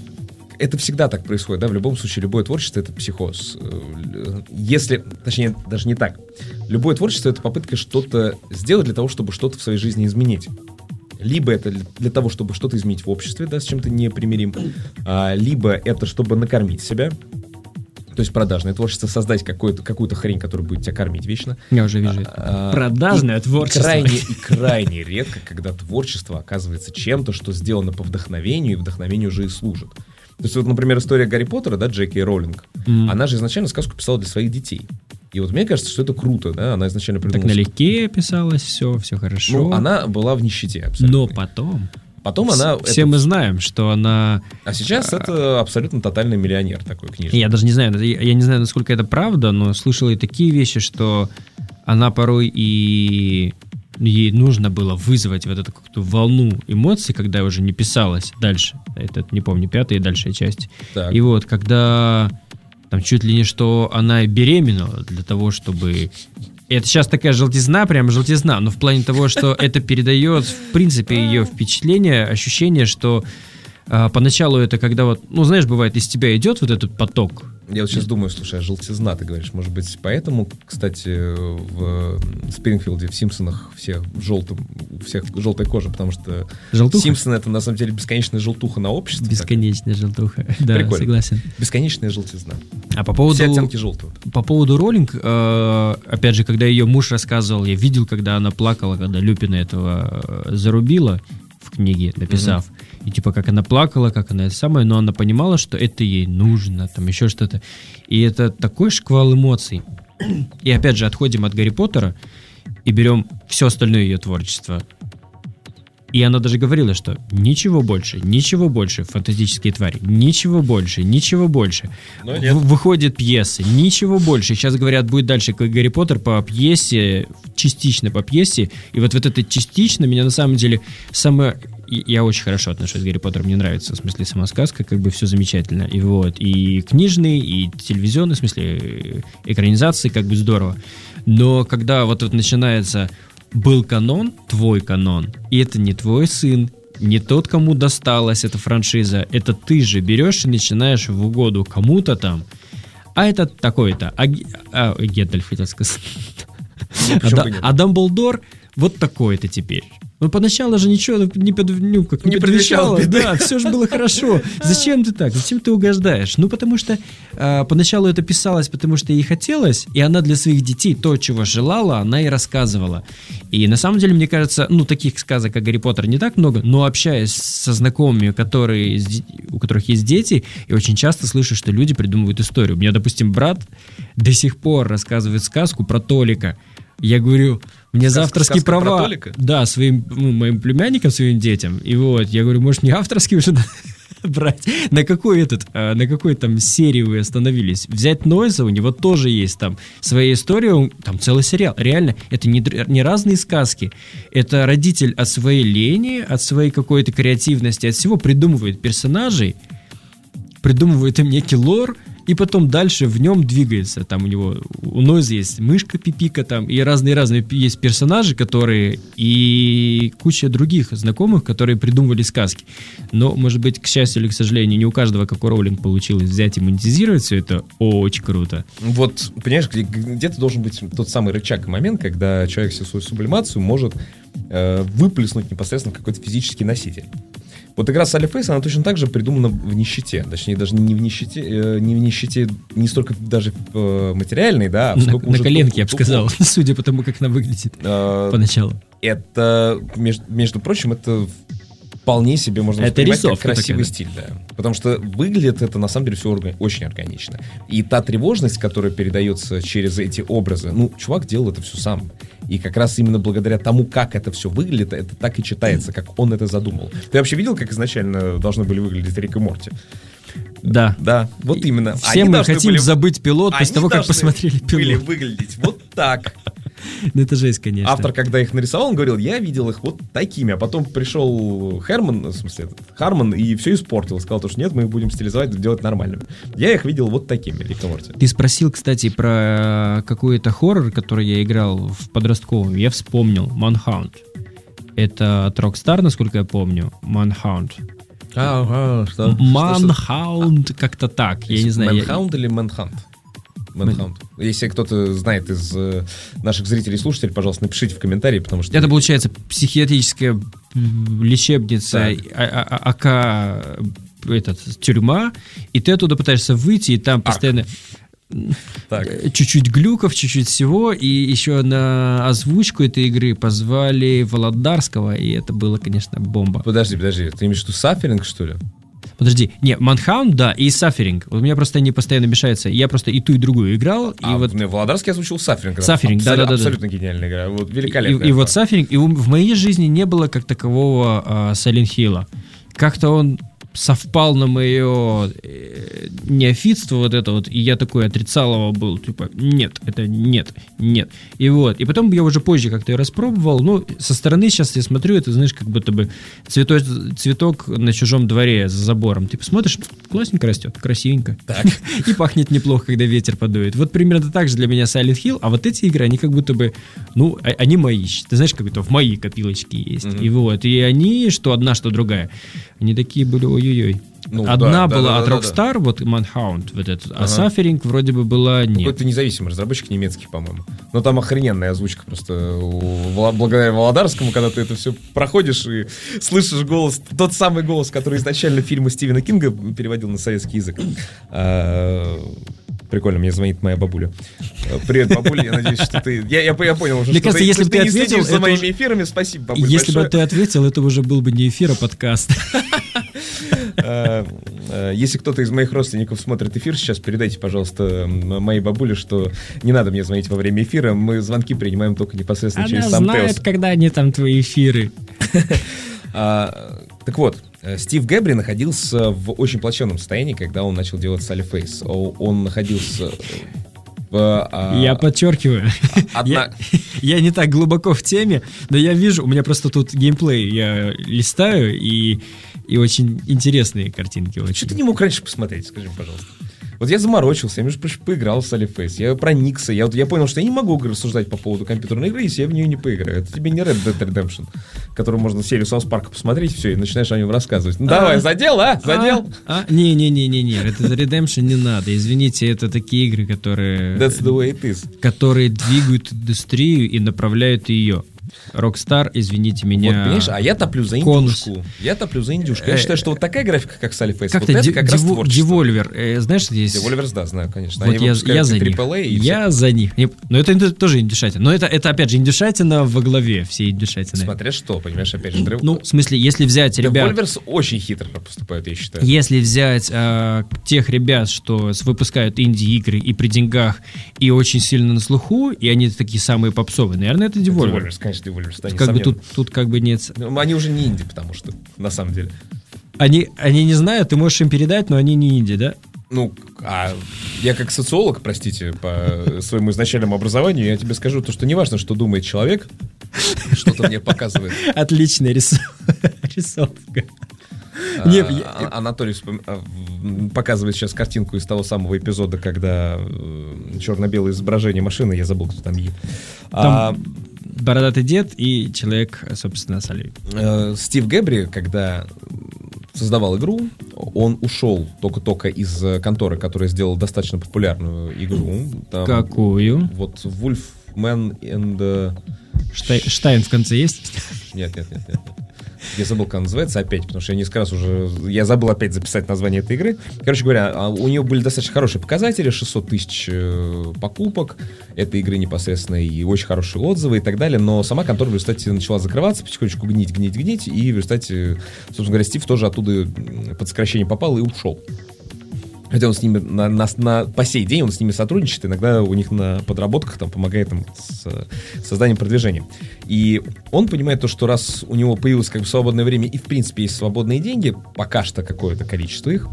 это всегда так происходит, да, в любом случае, любое творчество — это психоз. Если, точнее, даже не так. Любое творчество — это попытка что-то сделать для того, чтобы что-то в своей жизни изменить. Либо это для того, чтобы что-то изменить в обществе, да, с чем-то непримирим, а, либо это чтобы накормить себя, то есть продажное творчество, создать какую-то, какую-то хрень, которая будет тебя кормить вечно. Я уже вижу это. А, продажное и творчество. Крайне, и крайне редко, когда творчество оказывается чем-то, что сделано по вдохновению, и вдохновению уже и служит. То есть вот, например, история Гарри Поттера, да, Джей Кей Роулинг, mm. она же изначально сказку писала для своих детей. И вот мне кажется, что это круто, да, она изначально придумала... Так налегке писалось все, все хорошо. Ну, она была в нищете абсолютно. Но потом... Потом она... Все это... мы знаем, что она... А сейчас а... это абсолютно тотальный миллионер такой книжный. Я даже не знаю, я не знаю, насколько это правда, но слышал и такие вещи, что она порой и... Ей нужно было вызвать вот эту какую-то волну эмоций, когда уже не писалось дальше. Это, не помню, пятая и дальшая часть. Так. И вот, когда... Там чуть ли не что она беременела для того, чтобы... Это сейчас такая желтизна, прям желтизна, но в плане того, что это передает, в принципе, ее впечатление, ощущение, что а, поначалу это когда вот, ну, знаешь, бывает, из тебя идет вот этот поток. Я вот сейчас думаю, слушай, а желтизна, ты говоришь, может быть, поэтому, кстати, в Спрингфилде, в Симпсонах все желтым, у всех желтая кожа, потому что желтуха? Симпсоны — это на самом деле бесконечная желтуха на общество. Бесконечная так. желтуха, да, прикольно. Согласен. Бесконечная желтизна. А по поводу... Все оттенки желтого. По поводу Роллинг, э, опять же, когда ее муж рассказывал, я видел, когда она плакала, когда Люпина этого зарубила в книге, написав, mm-hmm. и типа как она плакала, как она это самое, но она понимала, что это ей нужно, там еще что-то. И это такой шквал эмоций. И опять же, отходим от Гарри Поттера и берем все остальное ее творчество. И она даже говорила, что ничего больше, ничего больше, фантастические твари, ничего больше, ничего больше. В- выходят пьесы, ничего больше. Сейчас говорят, будет дальше как Гарри Поттер по пьесе, частично по пьесе. И вот, вот это частично меня на самом деле самое... Я очень хорошо отношусь к Гарри Поттеру, мне нравится, в смысле, сама сказка, как бы все замечательно. И вот, и книжный, и телевизионный, в смысле, экранизации, как бы здорово. Но когда вот, вот начинается... Был канон, твой канон, и это не твой сын, не тот, кому досталась эта франшиза, это ты же берешь и начинаешь в угоду кому-то там, а это такой-то, а, а Гэндальф хотел сказать, а, а Дамблдор вот такой-то теперь. Ну, поначалу же ничего не, под, ну, как не, не предвещало, да, все же было хорошо. Зачем ты так? Зачем ты угождаешь? Ну, потому что э, поначалу это писалось, потому что ей хотелось, и она для своих детей то, чего желала, она и рассказывала. И на самом деле, мне кажется, ну, таких сказок, как Гарри Поттер, не так много, но общаясь со знакомыми, которые, у которых есть дети, и очень часто слышу, что люди придумывают историю. У меня, допустим, брат до сих пор рассказывает сказку про Толика. Я говорю, мне за авторские права, да, своим, ну, моим племянникам, своим детям. И вот, я говорю, может, не авторские уже брать? На какой этот, на какой там серии вы остановились? Взять Нойза, у него тоже есть там своя история, там целый сериал. Реально, это не, не разные сказки. Это родитель от своей лени, от своей какой-то креативности, от всего придумывает персонажей, придумывает им некий лор, и потом дальше в нем двигается. Там у него, у Нойза есть мышка Пипика, там, и разные-разные есть персонажи, которые, и куча других знакомых, которые придумывали сказки. Но, может быть, к счастью или к сожалению, не у каждого, как у Роулинг, получилось взять и монетизировать все это. Очень круто. Вот, понимаешь, где-то должен быть тот самый рычаг и момент, когда человек всю свою сублимацию может э, выплеснуть непосредственно в какой-то физический носитель. Вот игра Sally Face, она точно так же придумана в нищете. Точнее, даже не в нищете, э, не в нищете, не столько даже э, материальной, да, а сколько на, уже... На коленке, я бы сказал, судя по тому, как она выглядит а, поначалу. Это, между, между прочим, это вполне себе можно воспринимать как красивый такая, стиль, да. Потому что выглядит это, на самом деле, все орга... очень органично. И та тревожность, которая передается через эти образы, ну, чувак делал это все сам. И как раз именно благодаря тому, как это все выглядит, это так и читается, как он это задумал. Ты вообще видел, как изначально должны были выглядеть Рик и Морти? Да. Да, вот именно. Все они мы хотим были... забыть пилот после того, как посмотрели пилот. Были выглядеть вот так. Ну это жесть, конечно. Автор, когда их нарисовал, он говорил, я видел их вот такими. А потом пришел Херман, в смысле, Харман, и все испортил. Сказал, что нет, мы их будем стилизовать, делать нормальными. Я их видел вот такими, Рик и Морти. Ты спросил, кстати, про какой-то хоррор, который я играл в подростковом. Я вспомнил. Manhunt. Это от Rockstar, насколько я помню. Manhunt. А, а, что? Manhunt, как-то так. Я не знаю. Manhunt или Manhunt? Manhunt. Если кто-то знает из э, наших зрителей и слушателей, пожалуйста, напишите в комментарии, потому что... Это, получается, психиатрическая лечебница, АК этот, тюрьма, и ты оттуда пытаешься выйти, и там постоянно... Так. Чуть-чуть глюков, чуть-чуть всего, и еще на озвучку этой игры позвали Володарского, и это было, конечно, бомба. Подожди, подожди, ты имеешь в виду Сафферинг, что ли? Подожди, не, Manhunt, да, и Suffering. У меня просто они постоянно мешаются. Я просто и ту, и другую играл. И а, вот... Володарский озвучил Suffering. Suffering, да-да-да. Абсолютно гениальная игра, вот, великолепная. И, и, и вот Suffering, и в моей жизни не было как такового uh, Silent Hill'а. Как-то он совпал на мое э, неофитство вот это вот, и я такой отрицал его был, типа, нет, это нет, нет. И вот, и потом я уже позже как-то и распробовал, ну, со стороны сейчас я смотрю, это, знаешь, как будто бы цветок, цветок на чужом дворе за забором. Ты посмотришь, классненько растет, красивенько. Так. И пахнет неплохо, когда ветер подует. Вот примерно так же для меня Silent Hill, а вот эти игры, они как будто бы, ну, они мои. Ты знаешь, как это в моей копилочке есть. Mm-hmm. И вот, и они, что одна, что другая, они такие были, ой-ой-ой. Ну, Одна да, была да, от да, Rockstar, да, да. вот Manhunt, вот этот, ага. А Suffering вроде бы была нет. Какой-то независимый разработчик немецкий, по-моему. Но там охрененная озвучка просто благодаря Володарскому, когда ты это все проходишь и слышишь голос, тот самый голос, который изначально фильмы Стивена Кинга переводил на советский язык. Прикольно, мне звонит моя бабуля. Привет, бабуля, я надеюсь, что ты... Я, я, я понял уже, мне что кажется, ты, если бы ты, ты ответил за моими уже... эфирами. Спасибо, бабуля, если большое. бы ты ответил, это уже был бы не эфир, а подкаст. Если кто-то из моих родственников смотрит эфир сейчас, передайте, пожалуйста, моей бабуле, что не надо мне звонить во время эфира. Мы звонки принимаем только непосредственно через сам Теос. Она знает, когда они там твои эфиры. Так вот, Стив Гэбри находился в очень плачевном состоянии, когда он начал делать Sally Face. Он находился в... А... Я подчеркиваю. Одна... я, я не так глубоко в теме, но я вижу, у меня просто тут геймплей, я листаю, и, и очень интересные картинки. Очень. Что ты не мог раньше посмотреть, скажи, пожалуйста? Вот я заморочился, я, между прочим, поиграл в Sally Face, я проникся, я, вот, я понял, что я не могу рассуждать по поводу компьютерной игры, если я в нее не поиграю. Это тебе не Red Dead Redemption, которую можно серию Саус Парка посмотреть, все, и начинаешь о нем рассказывать. Ну, давай, задел, а? Задел? Не-не-не-не, Red Dead Redemption не надо. Извините, это такие игры, которые... That's the way it is. Которые двигают индустрию и направляют ее. Rockstar, извините меня. Вот, понимаешь, а я топлю за индюшку. Конус. Я топлю за индюшку. Я считаю, что вот такая графика, как Sally Face, как-то вот ди- это как раз диво- творчество. Девольвер, э, знаешь, здесь... Девольверс, да, знаю, конечно. Вот Они я, выпускают я за три эй них. и Я за них. Но это, это тоже индюшатина. Но это, это, опять же, индюшатина во главе всей индюшатины. Смотря что, понимаешь, опять же. Древ... Ну, в смысле, если взять ребят... Девольверс очень хитро поступают, я считаю. Если взять э, тех ребят, что выпускают инди-игры и при деньгах, и очень сильно на слуху, и они такие самые попсовые, наверное, это Девольверс. Девольверс, конечно, Девольверс, да, как бы тут, тут как бы нет... Они уже не инди, потому что, на самом деле. Они, они не знают, ты можешь им передать, но они не инди, да? Ну, а я как социолог, простите, по своему изначальному образованию, я тебе скажу то, что не важно, что думает человек, что-то мне показывает. Отличная рисовка. А, Анатолий вспом... показывает сейчас картинку из того самого эпизода, когда э, черно-белое изображение машины, я забыл, кто там едет. А, бородатый дед и человек, собственно, Салли. Э, Стив Гэбри, когда создавал игру, он ушел только-только из конторы, которая сделала достаточно популярную игру. Там, какую? Вот Wolfman and... Штай, Штайн в конце есть? Нет, нет, нет, нет. Я забыл, как она называется опять, потому что я несколько раз уже... Я забыл опять записать название этой игры. Короче говоря, у нее были достаточно хорошие показатели, шестьсот тысяч покупок этой игры непосредственно, и очень хорошие отзывы и так далее, но сама контора в результате начала закрываться, потихонечку гнить, гнить, гнить, и в результате, собственно говоря, Стив тоже оттуда под сокращение попал и ушел. Хотя он с ними на, на, на, по сей день он с ними сотрудничает, иногда у них на подработках там помогает им с созданием продвижения. И он понимает то, что раз у него появилось как бы свободное время и в принципе есть свободные деньги, пока что какое-то количество их,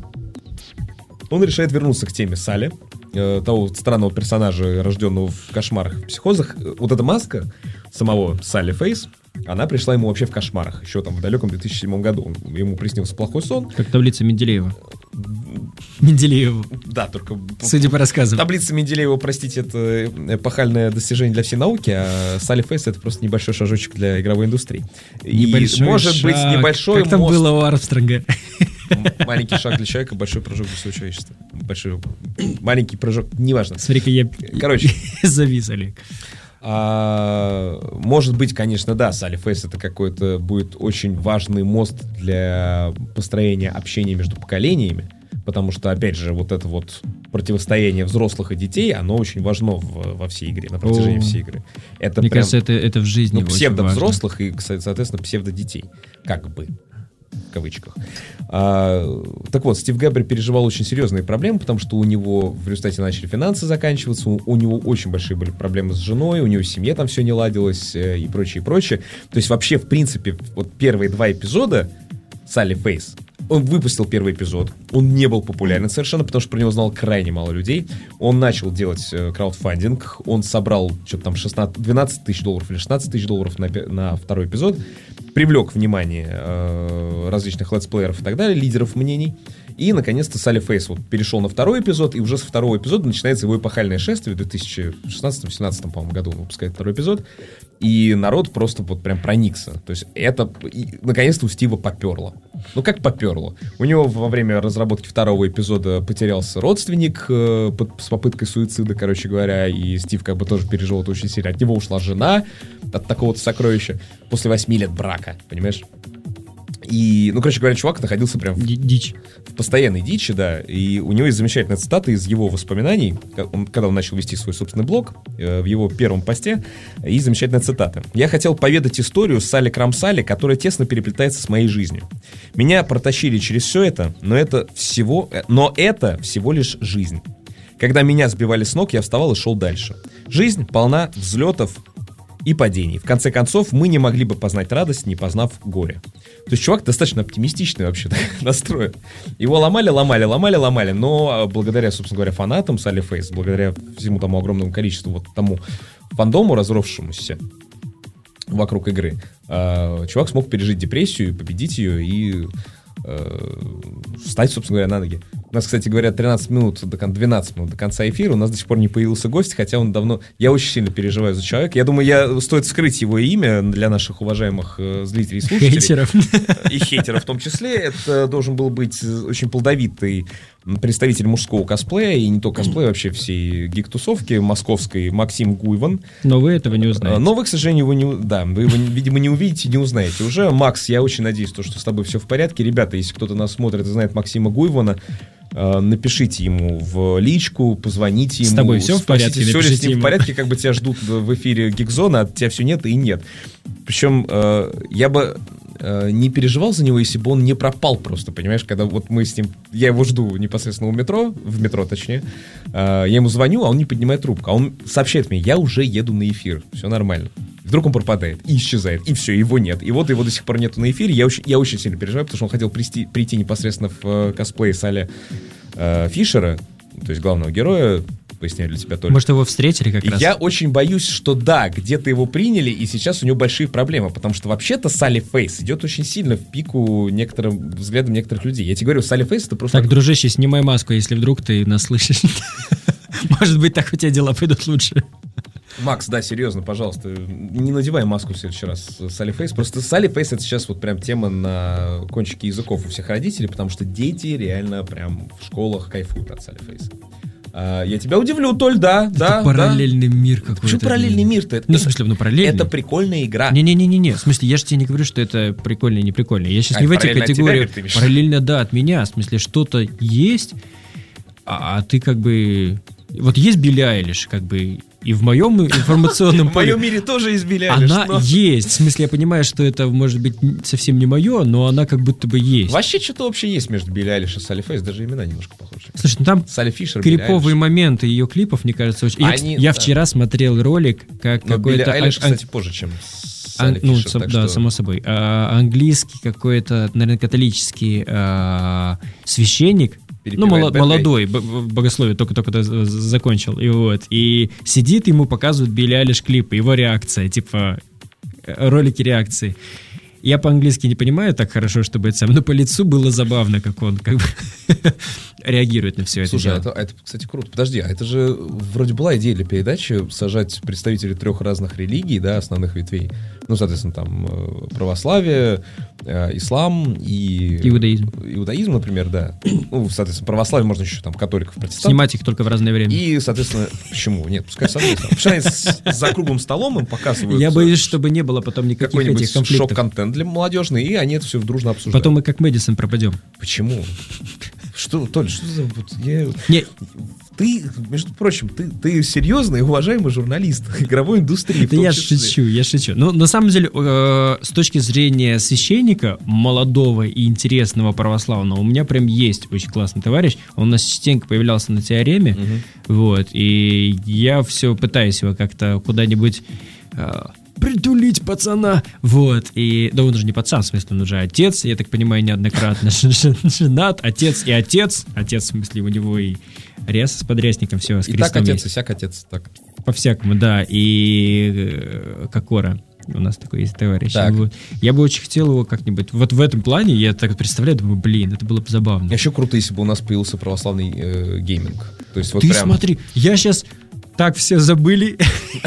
он решает вернуться к теме Салли, э, того странного персонажа, рожденного в кошмарах и психозах. Вот эта маска самого Салли Фейс, она пришла ему вообще в кошмарах, еще там в далеком две тысячи седьмом году. Ему приснился плохой сон. Как таблица Менделеева. Менделеева. Да, только... Судя по рассказам. Таблица Менделеева, простите, это эпохальное достижение для всей науки, а Салли Фейс — это просто небольшой шажочек для игровой индустрии. Небольшой И, может шаг. быть, небольшой Как там мост... было у Армстронга? Маленький шаг для человека, большой прыжок для всего человечества. Большой... Маленький прыжок, неважно. Смотри-ка, я... Короче. Завис, Олег. А, может быть, конечно, да, Салли Фейс — это какой-то будет очень важный мост для построения общения между поколениями, потому что, опять же, вот это вот противостояние взрослых и детей, оно очень важно в, во всей игре, на протяжении О, всей игры. Это мне прям, кажется, это, это в жизни ну, очень псевдо-взрослых и, соответственно, псевдо-детей, как бы, в кавычках. А, так вот, Стив Гэбри переживал очень серьезные проблемы, потому что у него в результате начали финансы заканчиваться, у, у него очень большие были проблемы с женой, у него в семье там все не ладилось э, и прочее, и прочее. То есть вообще, в принципе, вот первые два эпизода Салли Фейс, он выпустил первый эпизод, он не был популярен совершенно, потому что про него знало крайне мало людей. Он начал делать э, краудфандинг, он собрал что-то там шестнадцать, двенадцать тысяч долларов или шестнадцать тысяч долларов на, на второй эпизод, привлек внимание э, различных летсплееров и так далее, лидеров мнений. И, наконец-то, Салли Фейс вот перешел на второй эпизод, и уже со второго эпизода начинается его эпохальное шествие. В две тысячи шестнадцатом-семнадцатом, по-моему, году он выпускает второй эпизод. И народ просто вот прям проникся. То есть это, и, наконец-то, у Стива поперло. Ну, как поперло? У него во время разработки второго эпизода потерялся родственник э, под, с попыткой суицида, короче говоря, и Стив как бы тоже пережил это очень сильно. От него ушла жена, от такого-то сокровища, после восьми лет брака, понимаешь? И, ну, короче говоря, чувак находился прям в, дичь. в постоянной дичи, да, и у него есть замечательная цитата из его воспоминаний, он, когда он начал вести свой собственный блог, э, в его первом посте, и замечательная цитата. «Я хотел поведать историю Салли Крамсали, которая тесно переплетается с моей жизнью. Меня протащили через все это, но это всего, но это всего лишь жизнь. Когда меня сбивали с ног, я вставал и шел дальше. Жизнь полна взлетов и падений. В конце концов, мы не могли бы познать радость, не познав горе». То есть чувак достаточно оптимистичный вообще настроен. Его ломали, ломали, ломали, ломали, но благодаря, собственно говоря, фанатам Салли Фейс, благодаря всему тому огромному количеству, вот тому фандому, разросшемуся вокруг игры, э, чувак смог пережить депрессию, победить ее и э, встать, собственно говоря, на ноги. У нас, кстати говоря, тринадцать минут, до, двенадцать минут до конца эфира. У нас до сих пор не появился гость, хотя он давно... Я очень сильно переживаю за человека. Я думаю, я... стоит скрыть его имя для наших уважаемых э, зрителей и слушателей. Хейтеров. И хейтеров в том числе. Это должен был быть очень плодовитый представитель мужского косплея, и не только косплея, вообще всей гик-тусовки московской, Максим Гуйван. Но вы этого не узнаете. Но вы, к сожалению, вы не, да, вы его, видимо, не увидите, не узнаете уже. Макс, я очень надеюсь, что с тобой все в порядке. Ребята, если кто-то нас смотрит и знает Максима Гуйвана, напишите ему в личку, позвоните ему. С тобой все спросите, в порядке? Все ли с ним ему. в порядке, как бы тебя ждут в эфире Гикзона, а тебя все нет и нет. Причем э, я бы э, не переживал за него, если бы он не пропал просто, понимаешь, когда вот мы с ним, я его жду непосредственно у метро, в метро точнее, э, я ему звоню, а он не поднимает трубку, а он сообщает мне, я уже еду на эфир, все нормально. Вдруг он пропадает и исчезает, и все, его нет. И вот его до сих пор нету на эфире. Я очень, я очень сильно переживаю, потому что он хотел прийти, прийти непосредственно в э, косплей Салли э, Фишера, то есть главного героя поясняю для тебя только. Может, его встретили как раз? Я очень боюсь, что да, где-то его приняли, и сейчас у него большие проблемы, потому что вообще-то Салли Фейс идет очень сильно в пику некоторым взглядам некоторых людей. Я тебе говорю, Салли Фейс это просто... Так, дружище, снимай маску, если вдруг ты нас слышишь. Может быть, так у тебя дела пойдут лучше. Макс, да, серьезно, пожалуйста, не надевай маску в следующий раз Салли Фейс. Просто Салли Фейс это сейчас вот прям тема на кончике языков у всех родителей, потому что дети реально прям в школах кайфуют от Салли Фейс. А, я тебя удивлю, Толь, да, это да. параллельный да. мир какой-то. Почему параллельный мир-то? Это, ну, в смысле, ну, параллельный. Это прикольная игра. Не-не-не-не, в смысле, я же тебе не говорю, что это прикольно и не прикольно. Я сейчас а не в этих категориях. Параллельно, да, от меня. В смысле, что-то есть, а, а ты как бы... Вот есть Билли Айлиш, как бы, и в моем информационном поле... В моем мире тоже есть Билли Айлиш. Она есть. В смысле, я понимаю, что это, может быть, совсем не мое, но она как будто бы есть. Вообще что-то общее есть между Билли Айлиш и Салли Фейс, даже имена немножко похожи. Слушай, ну там Салли Фишер, криповые моменты ее клипов, мне кажется, очень... Они, я я да. вчера смотрел ролик, как но какой-то... Билли Айлиш, ан... кстати, позже, чем Салли ан... Фишер. Ну, так да, что... само собой. А, английский какой-то, наверное, католический а, священник, ну, мол, молодой, богословие только-только закончил, и вот, и сидит, ему показывают Билли Айлиш клипы, его реакция, типа, ролики реакции. Я по-английски не понимаю так хорошо, чтобы это сам, но по лицу было забавно, как он как бы реагирует на все это. Слушай, дело. Это, это, кстати, круто. Подожди, а это же вроде была идея для передачи сажать представителей трех разных религий, да, основных ветвей. Ну, соответственно, там православие, ислам и... Иудаизм. Иудаизм, например, да. Ну, соответственно, православие можно еще там католиков, протестантов. Снимать их только в разное время. И, соответственно, почему? Нет, пускай совместно. Пускай за круглым столом им показывают... Я боюсь, чтобы не было потом никаких этих конфликтов. Шок-контент для молодежный, и они это все дружно обсуждают. Потом мы как Мэдисон пропадем. Почему? Что, Толь, что за... Я... Не. Ты, между прочим, ты, ты серьезный и уважаемый журналист игровой индустрии. Да я шучу, я шучу. Ну, на самом деле, э, с точки зрения священника, молодого и интересного православного, у меня прям есть очень классный товарищ. Он у нас частенько появлялся на теореме, угу. вот, и я все пытаюсь его как-то куда-нибудь... Э, притулить пацана, вот, и, да он уже не пацан, в смысле, он уже отец, я так понимаю, неоднократно женат, отец и отец, отец, в смысле, у него и рез с подрясником, все, с и крестом. И так отец, есть. И сяк отец, так. По-всякому, да, и э, Кокора, у нас такой есть товарищ. Вот. Я бы очень хотел его как-нибудь, вот в этом плане, я так представляю, думаю, блин, это было бы забавно. Еще круто, если бы у нас появился православный э, гейминг. То есть вот Ты прям... смотри, я сейчас... Так, все забыли.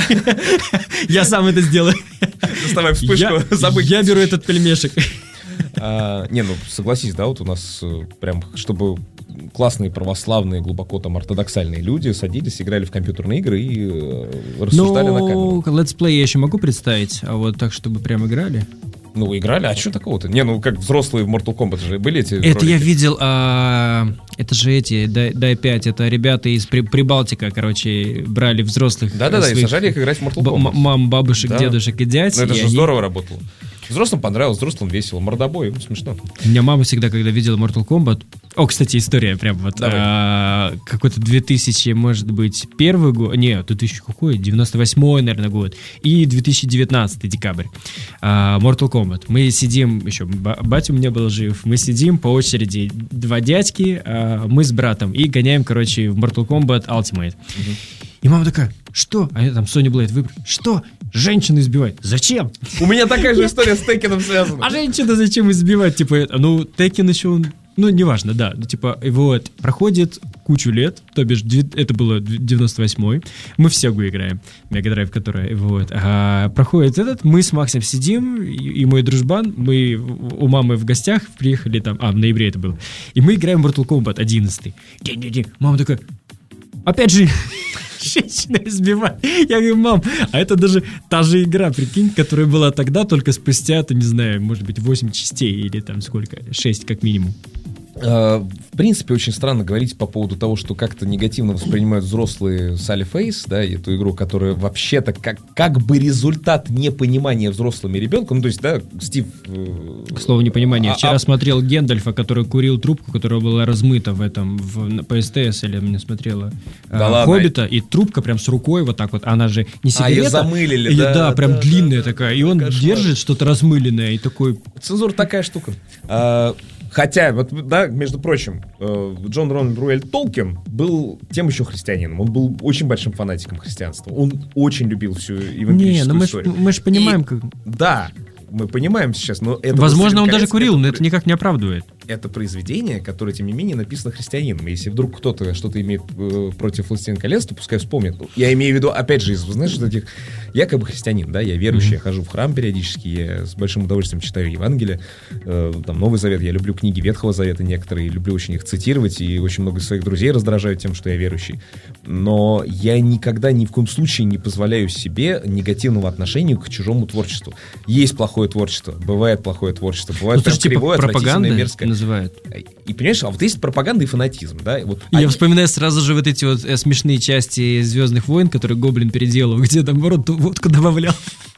Я сам это сделаю. Доставай вспышку, забыть. Я беру этот пельмешек. Не, ну согласись, да, вот у нас прям, чтобы классные православные, глубоко там ортодоксальные люди садились, играли в компьютерные игры и рассуждали на камеру. Ну, летсплей я еще могу представить, а вот так, чтобы прям играли. Ну, играли, а что такого-то? Не, ну, как взрослые в Mortal Kombat же были эти Это ролики? Я видел, а, это же эти, дай пять, это ребята из При, Прибалтика, короче, брали взрослых. Да-да-да, и сажали их играть в Mortal Kombat. Мам, бабушек, да. Дедушек и дядь. Ну, это и же они... здорово работало. Взрослым понравилось, взрослым весело, мордобой, ну, смешно. У меня мама всегда, когда видела Mortal Kombat... О, кстати, история прям вот. А, какой-то две тысячи, может быть, первый год... Не, две тысячи какой? девяносто восьмой, наверное, год. И две тысячи девятнадцатый, декабрь. А, Mortal Kombat. Мы сидим, еще батя у меня был жив, мы сидим по очереди, два дядьки, а, мы с братом, и гоняем, короче, в Mortal Kombat Ultimate. Угу. И мама такая, что? А я там Соня Блейд выбрал. Что? Женщину избивать? Зачем? У меня такая же история с Теккеном связана. А женщину зачем избивать? Типа, ну, Теккен еще он... Ну, неважно, да. Ну, типа, вот, проходит кучу лет, то бишь, это было девяносто восьмой. Мы в Сегу играем, Мегадрайв, которая, вот. А проходит этот, мы с Максом сидим, и, и мой дружбан, мы у мамы в гостях приехали там, а, в ноябре это было. И мы играем в Mortal Kombat одиннадцатый. День-день-день. Мама такая, опять же... Женщина избивает. Я говорю, мам, а это даже та же игра, прикинь, которая была тогда, только спустя, то не знаю, может быть, восемь частей или там сколько, шесть как минимум. В принципе, очень странно говорить по поводу того, что как-то негативно воспринимают взрослые Салли Фейс, да, эту игру, которая вообще-то как, как бы результат непонимания взрослыми ребенком. Ну, то есть, да, Стив... К слову, непонимание. Вчера а, смотрел Гендальфа, который курил трубку, которая была размыта в этом, в, по СТС, или мне смотрела да а, Хоббита, и трубка прям с рукой вот так вот, она же не сигарета. А, ее замылили, и, да. Да, прям да, длинная да, такая, да, и он кошмар. Держит что-то размыленное, и такой... Цензура такая штука. А, Хотя, вот, да, между прочим, Джон Рональд Руэль Толкин был тем еще христианином. Он был очень большим фанатиком христианства. Он очень любил всю евангелическую не, ну историю. Мы же понимаем, И, как... Да, мы понимаем сейчас, но это... Возможно, он даже курил, но это никак не оправдывает. Это произведение, которое, тем не менее, написано христианином. Если вдруг кто-то что-то имеет э, против «Властелин колец», то пускай вспомнит. Я имею в виду, опять же, из, знаешь, вот этих... Я как бы христианин, да, я верующий, mm-hmm. я хожу в храм периодически, я с большим удовольствием читаю Евангелие, э, там, Новый Завет, я люблю книги Ветхого Завета некоторые, люблю очень их цитировать, и очень много своих друзей раздражают тем, что я верующий. Но я никогда ни в коем случае не позволяю себе негативного отношения к чужому творчеству. Есть плохое творчество, бывает плохое творчество, бывает ну, прям типа кривое, отвратительное, мерзкое. Называют. И понимаешь, а вот есть пропаганда и фанатизм, да? Вот я они... вспоминаю сразу же вот эти вот э, смешные части «Звездных войн», которые Гоблин переделал, где там ворот водку добавлял.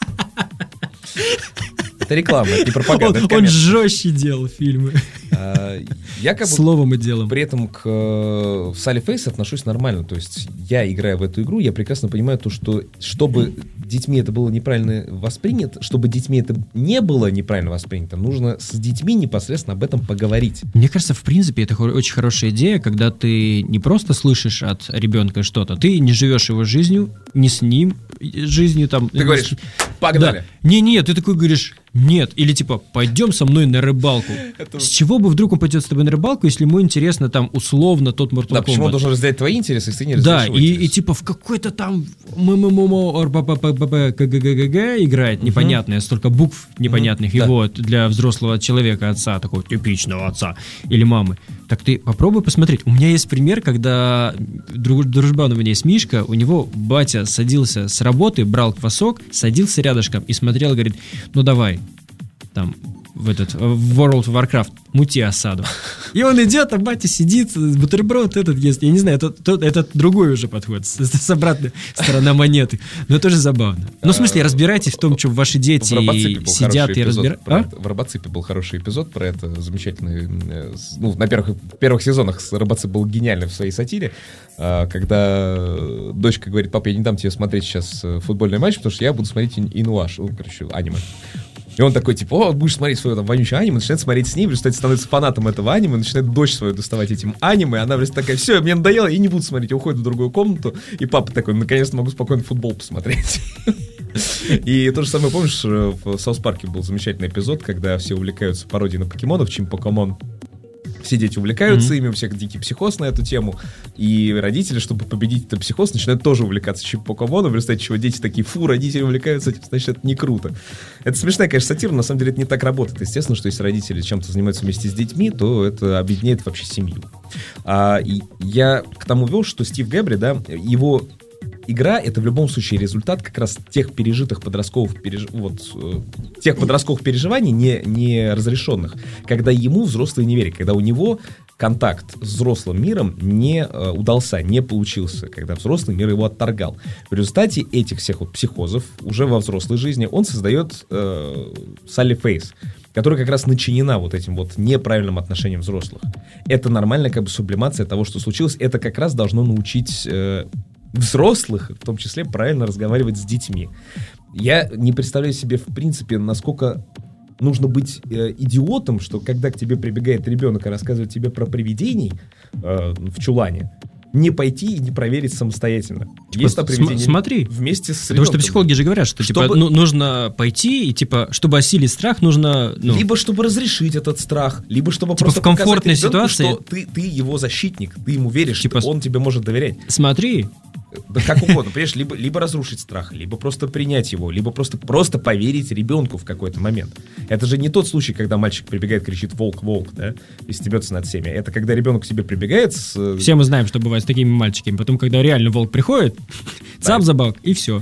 Это реклама, это не пропаганда. Он, это он жестче делал фильмы. А, я как бы словом и делом. При этом к uh, Салли Фейс отношусь нормально. То есть я, играя в эту игру, я прекрасно понимаю то, что чтобы детьми это было неправильно воспринято, чтобы детьми это не было неправильно воспринято, нужно с детьми непосредственно об этом поговорить. Мне кажется, в принципе, это очень хорошая идея, когда ты не просто слышишь от ребенка что-то, ты не живешь его жизнью, не с ним жизнью там. Ты говоришь, погнали. Да. Не-не, ты такой говоришь, нет, или типа, пойдем со мной на рыбалку. Это... С чего бы вдруг он пойдет с тобой на рыбалку, если ему интересно там условно тот Mortal Kombat? Да, почему он должен разделять твои интересы, если ты не Да, разделяешь его и, интересы? и типа в какой-то там ММО играет непонятное, столько букв непонятных, и вот для взрослого человека, отца, такого типичного отца или мамы. Так ты попробуй посмотреть. У меня есть пример, когда дружбан у меня есть Мишка, у него батя садился с работы, брал квасок, садился рядышком и смотрел, говорит, ну давай, там, в этот, в World of Warcraft, мути осаду. И он идет, а батя сидит, бутерброд этот ест. Я не знаю, это, это, это другой уже подход, с, с обратной стороны монеты. Но это тоже забавно. Ну, в смысле, разбирайтесь в том, что ваши дети сидят и разбирают. А? В Робоципе был хороший эпизод про это, замечательный. Ну, на первых, первых сезонах Робоцип был гениальный в своей сатире, когда дочка говорит, папа, я не дам тебе смотреть сейчас футбольный матч, потому что я буду смотреть Инуаш, ну, короче, аниме. И он такой, типа, о, будешь смотреть свое там вонючее аниме, начинает смотреть с ним, в результате становится фанатом этого аниме, начинает дочь свою доставать этим аниме, она в результате такая, все, мне надоело, я не буду смотреть, уходит в другую комнату, и папа такой, наконец-то могу спокойно футбол посмотреть. И то же самое, помнишь, в Саус Парке был замечательный эпизод, когда все увлекаются пародией на покемонов, чем Покемон. Все дети увлекаются mm-hmm. ими, у всех дикий психоз на эту тему. И родители, чтобы победить этот психоз, начинают тоже увлекаться чем покемоном. В результате чего дети такие, фу, родители увлекаются этим, значит, это не круто. Это смешная, конечно, сатира, но на самом деле это не так работает. Естественно, что если родители чем-то занимаются вместе с детьми, то это объединяет вообще семью. А, и я к тому вел, что Стив Гэбри, да, его... Игра — это в любом случае результат как раз тех пережитых подростковых, переж... вот, э, тех подростковых переживаний, не, не разрешенных, когда ему взрослые не верят, когда у него контакт с взрослым миром не э, удался, не получился, когда взрослый мир его отторгал. В результате этих всех вот психозов уже во взрослой жизни он создает э, Салли Фейс, которая как раз начинена вот этим вот неправильным отношением взрослых. Это нормальная как бы сублимация того, что случилось. Это как раз должно научить... Э, взрослых, в том числе, правильно разговаривать с детьми. Я не представляю себе, в принципе, насколько нужно быть э, идиотом, что когда к тебе прибегает ребенок и рассказывает тебе про привидений э, в чулане, не пойти и не проверить самостоятельно. Типа, есть там привидения см- смотри. Вместе с Потому ребенком. что психологи же говорят, что чтобы... типа, ну, нужно пойти, и типа, чтобы осилить страх, нужно... Ну... Либо чтобы разрешить этот страх, либо чтобы типа просто в комфортной показать ребенку, ситуации... что ты, ты его защитник, ты ему веришь, типа... что он тебе может доверять. Смотри. Да как угодно, понимаешь, либо, либо разрушить страх, либо просто принять его, либо просто, просто поверить ребенку в какой-то момент. Это же не тот случай, когда мальчик прибегает, кричит «волк, волк», да, и стебется над всеми. Это когда ребенок к тебе прибегает с... Все мы знаем, что бывает с такими мальчиками. Потом, когда реально волк приходит, цап за бак, и все.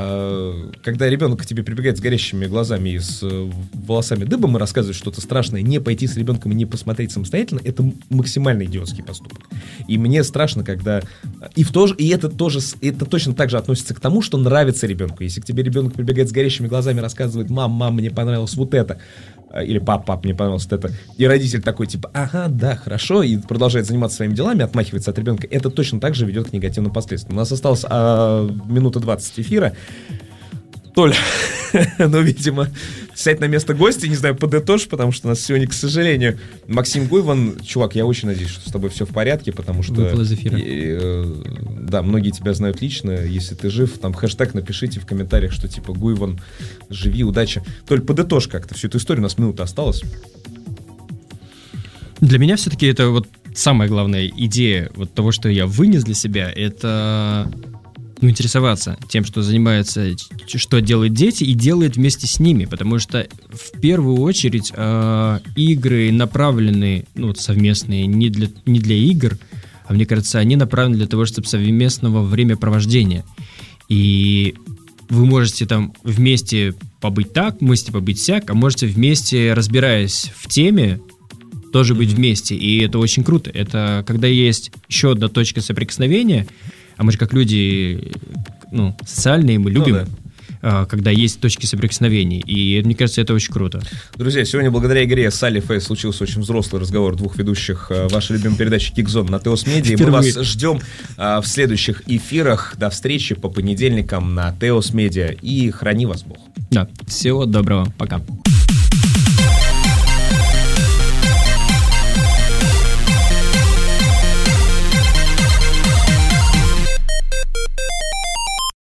А, когда ребенок к тебе прибегает с горящими глазами и с волосами дыбом и рассказывает что-то страшное, не пойти с ребенком и не посмотреть самостоятельно, это максимально идиотский поступок. И мне страшно, когда... И, в то же... и это тоже это точно так же относится к тому, что нравится ребенку. Если к тебе ребенок прибегает с горящими глазами, рассказывает: мам, мам, мне понравилось вот это, или пап, пап, мне понравилось вот это, и родитель такой типа: ага, да, хорошо, и продолжает заниматься своими делами, отмахивается от ребенка, это точно так же ведет к негативным последствиям. У нас осталось а, минута двадцать эфира. Толя, ну, видимо, сядь на место гостя, не знаю, подытожь, потому что у нас сегодня, к сожалению, Максим Гуйван. Чувак, я очень надеюсь, что с тобой все в порядке, потому что... Выпал из эфира. Э, да, многие тебя знают лично. Если ты жив, там хэштег напишите в комментариях, что типа Гуйван, живи, удачи. Толь, подытожь как-то всю эту историю, у нас минута осталась. Для меня все-таки это вот самая главная идея вот того, что я вынес для себя, это... ну, интересоваться тем, что занимается, что делают дети, и делает вместе с ними, потому что в первую очередь э, игры направлены, ну, вот совместные, не для, не для игр, а мне кажется, они направлены для того, чтобы совместного времяпровождения. И вы можете там вместе побыть так, можете побыть сяк, а можете вместе, разбираясь в теме, тоже быть вместе, и это очень круто. Это когда есть еще одна точка соприкосновения. А мы же как люди, ну, социальные, мы любим, ну, да. когда есть точки соприкосновения. И мне кажется, это очень круто. Друзья, сегодня благодаря игре Салли Фейс случился очень взрослый разговор двух ведущих вашей любимой передачи Geekzone на Теос Медиа. Мы вас ждем а, в следующих эфирах. До встречи по понедельникам на Теос Медиа. И храни вас Бог. Да, всего доброго. Пока.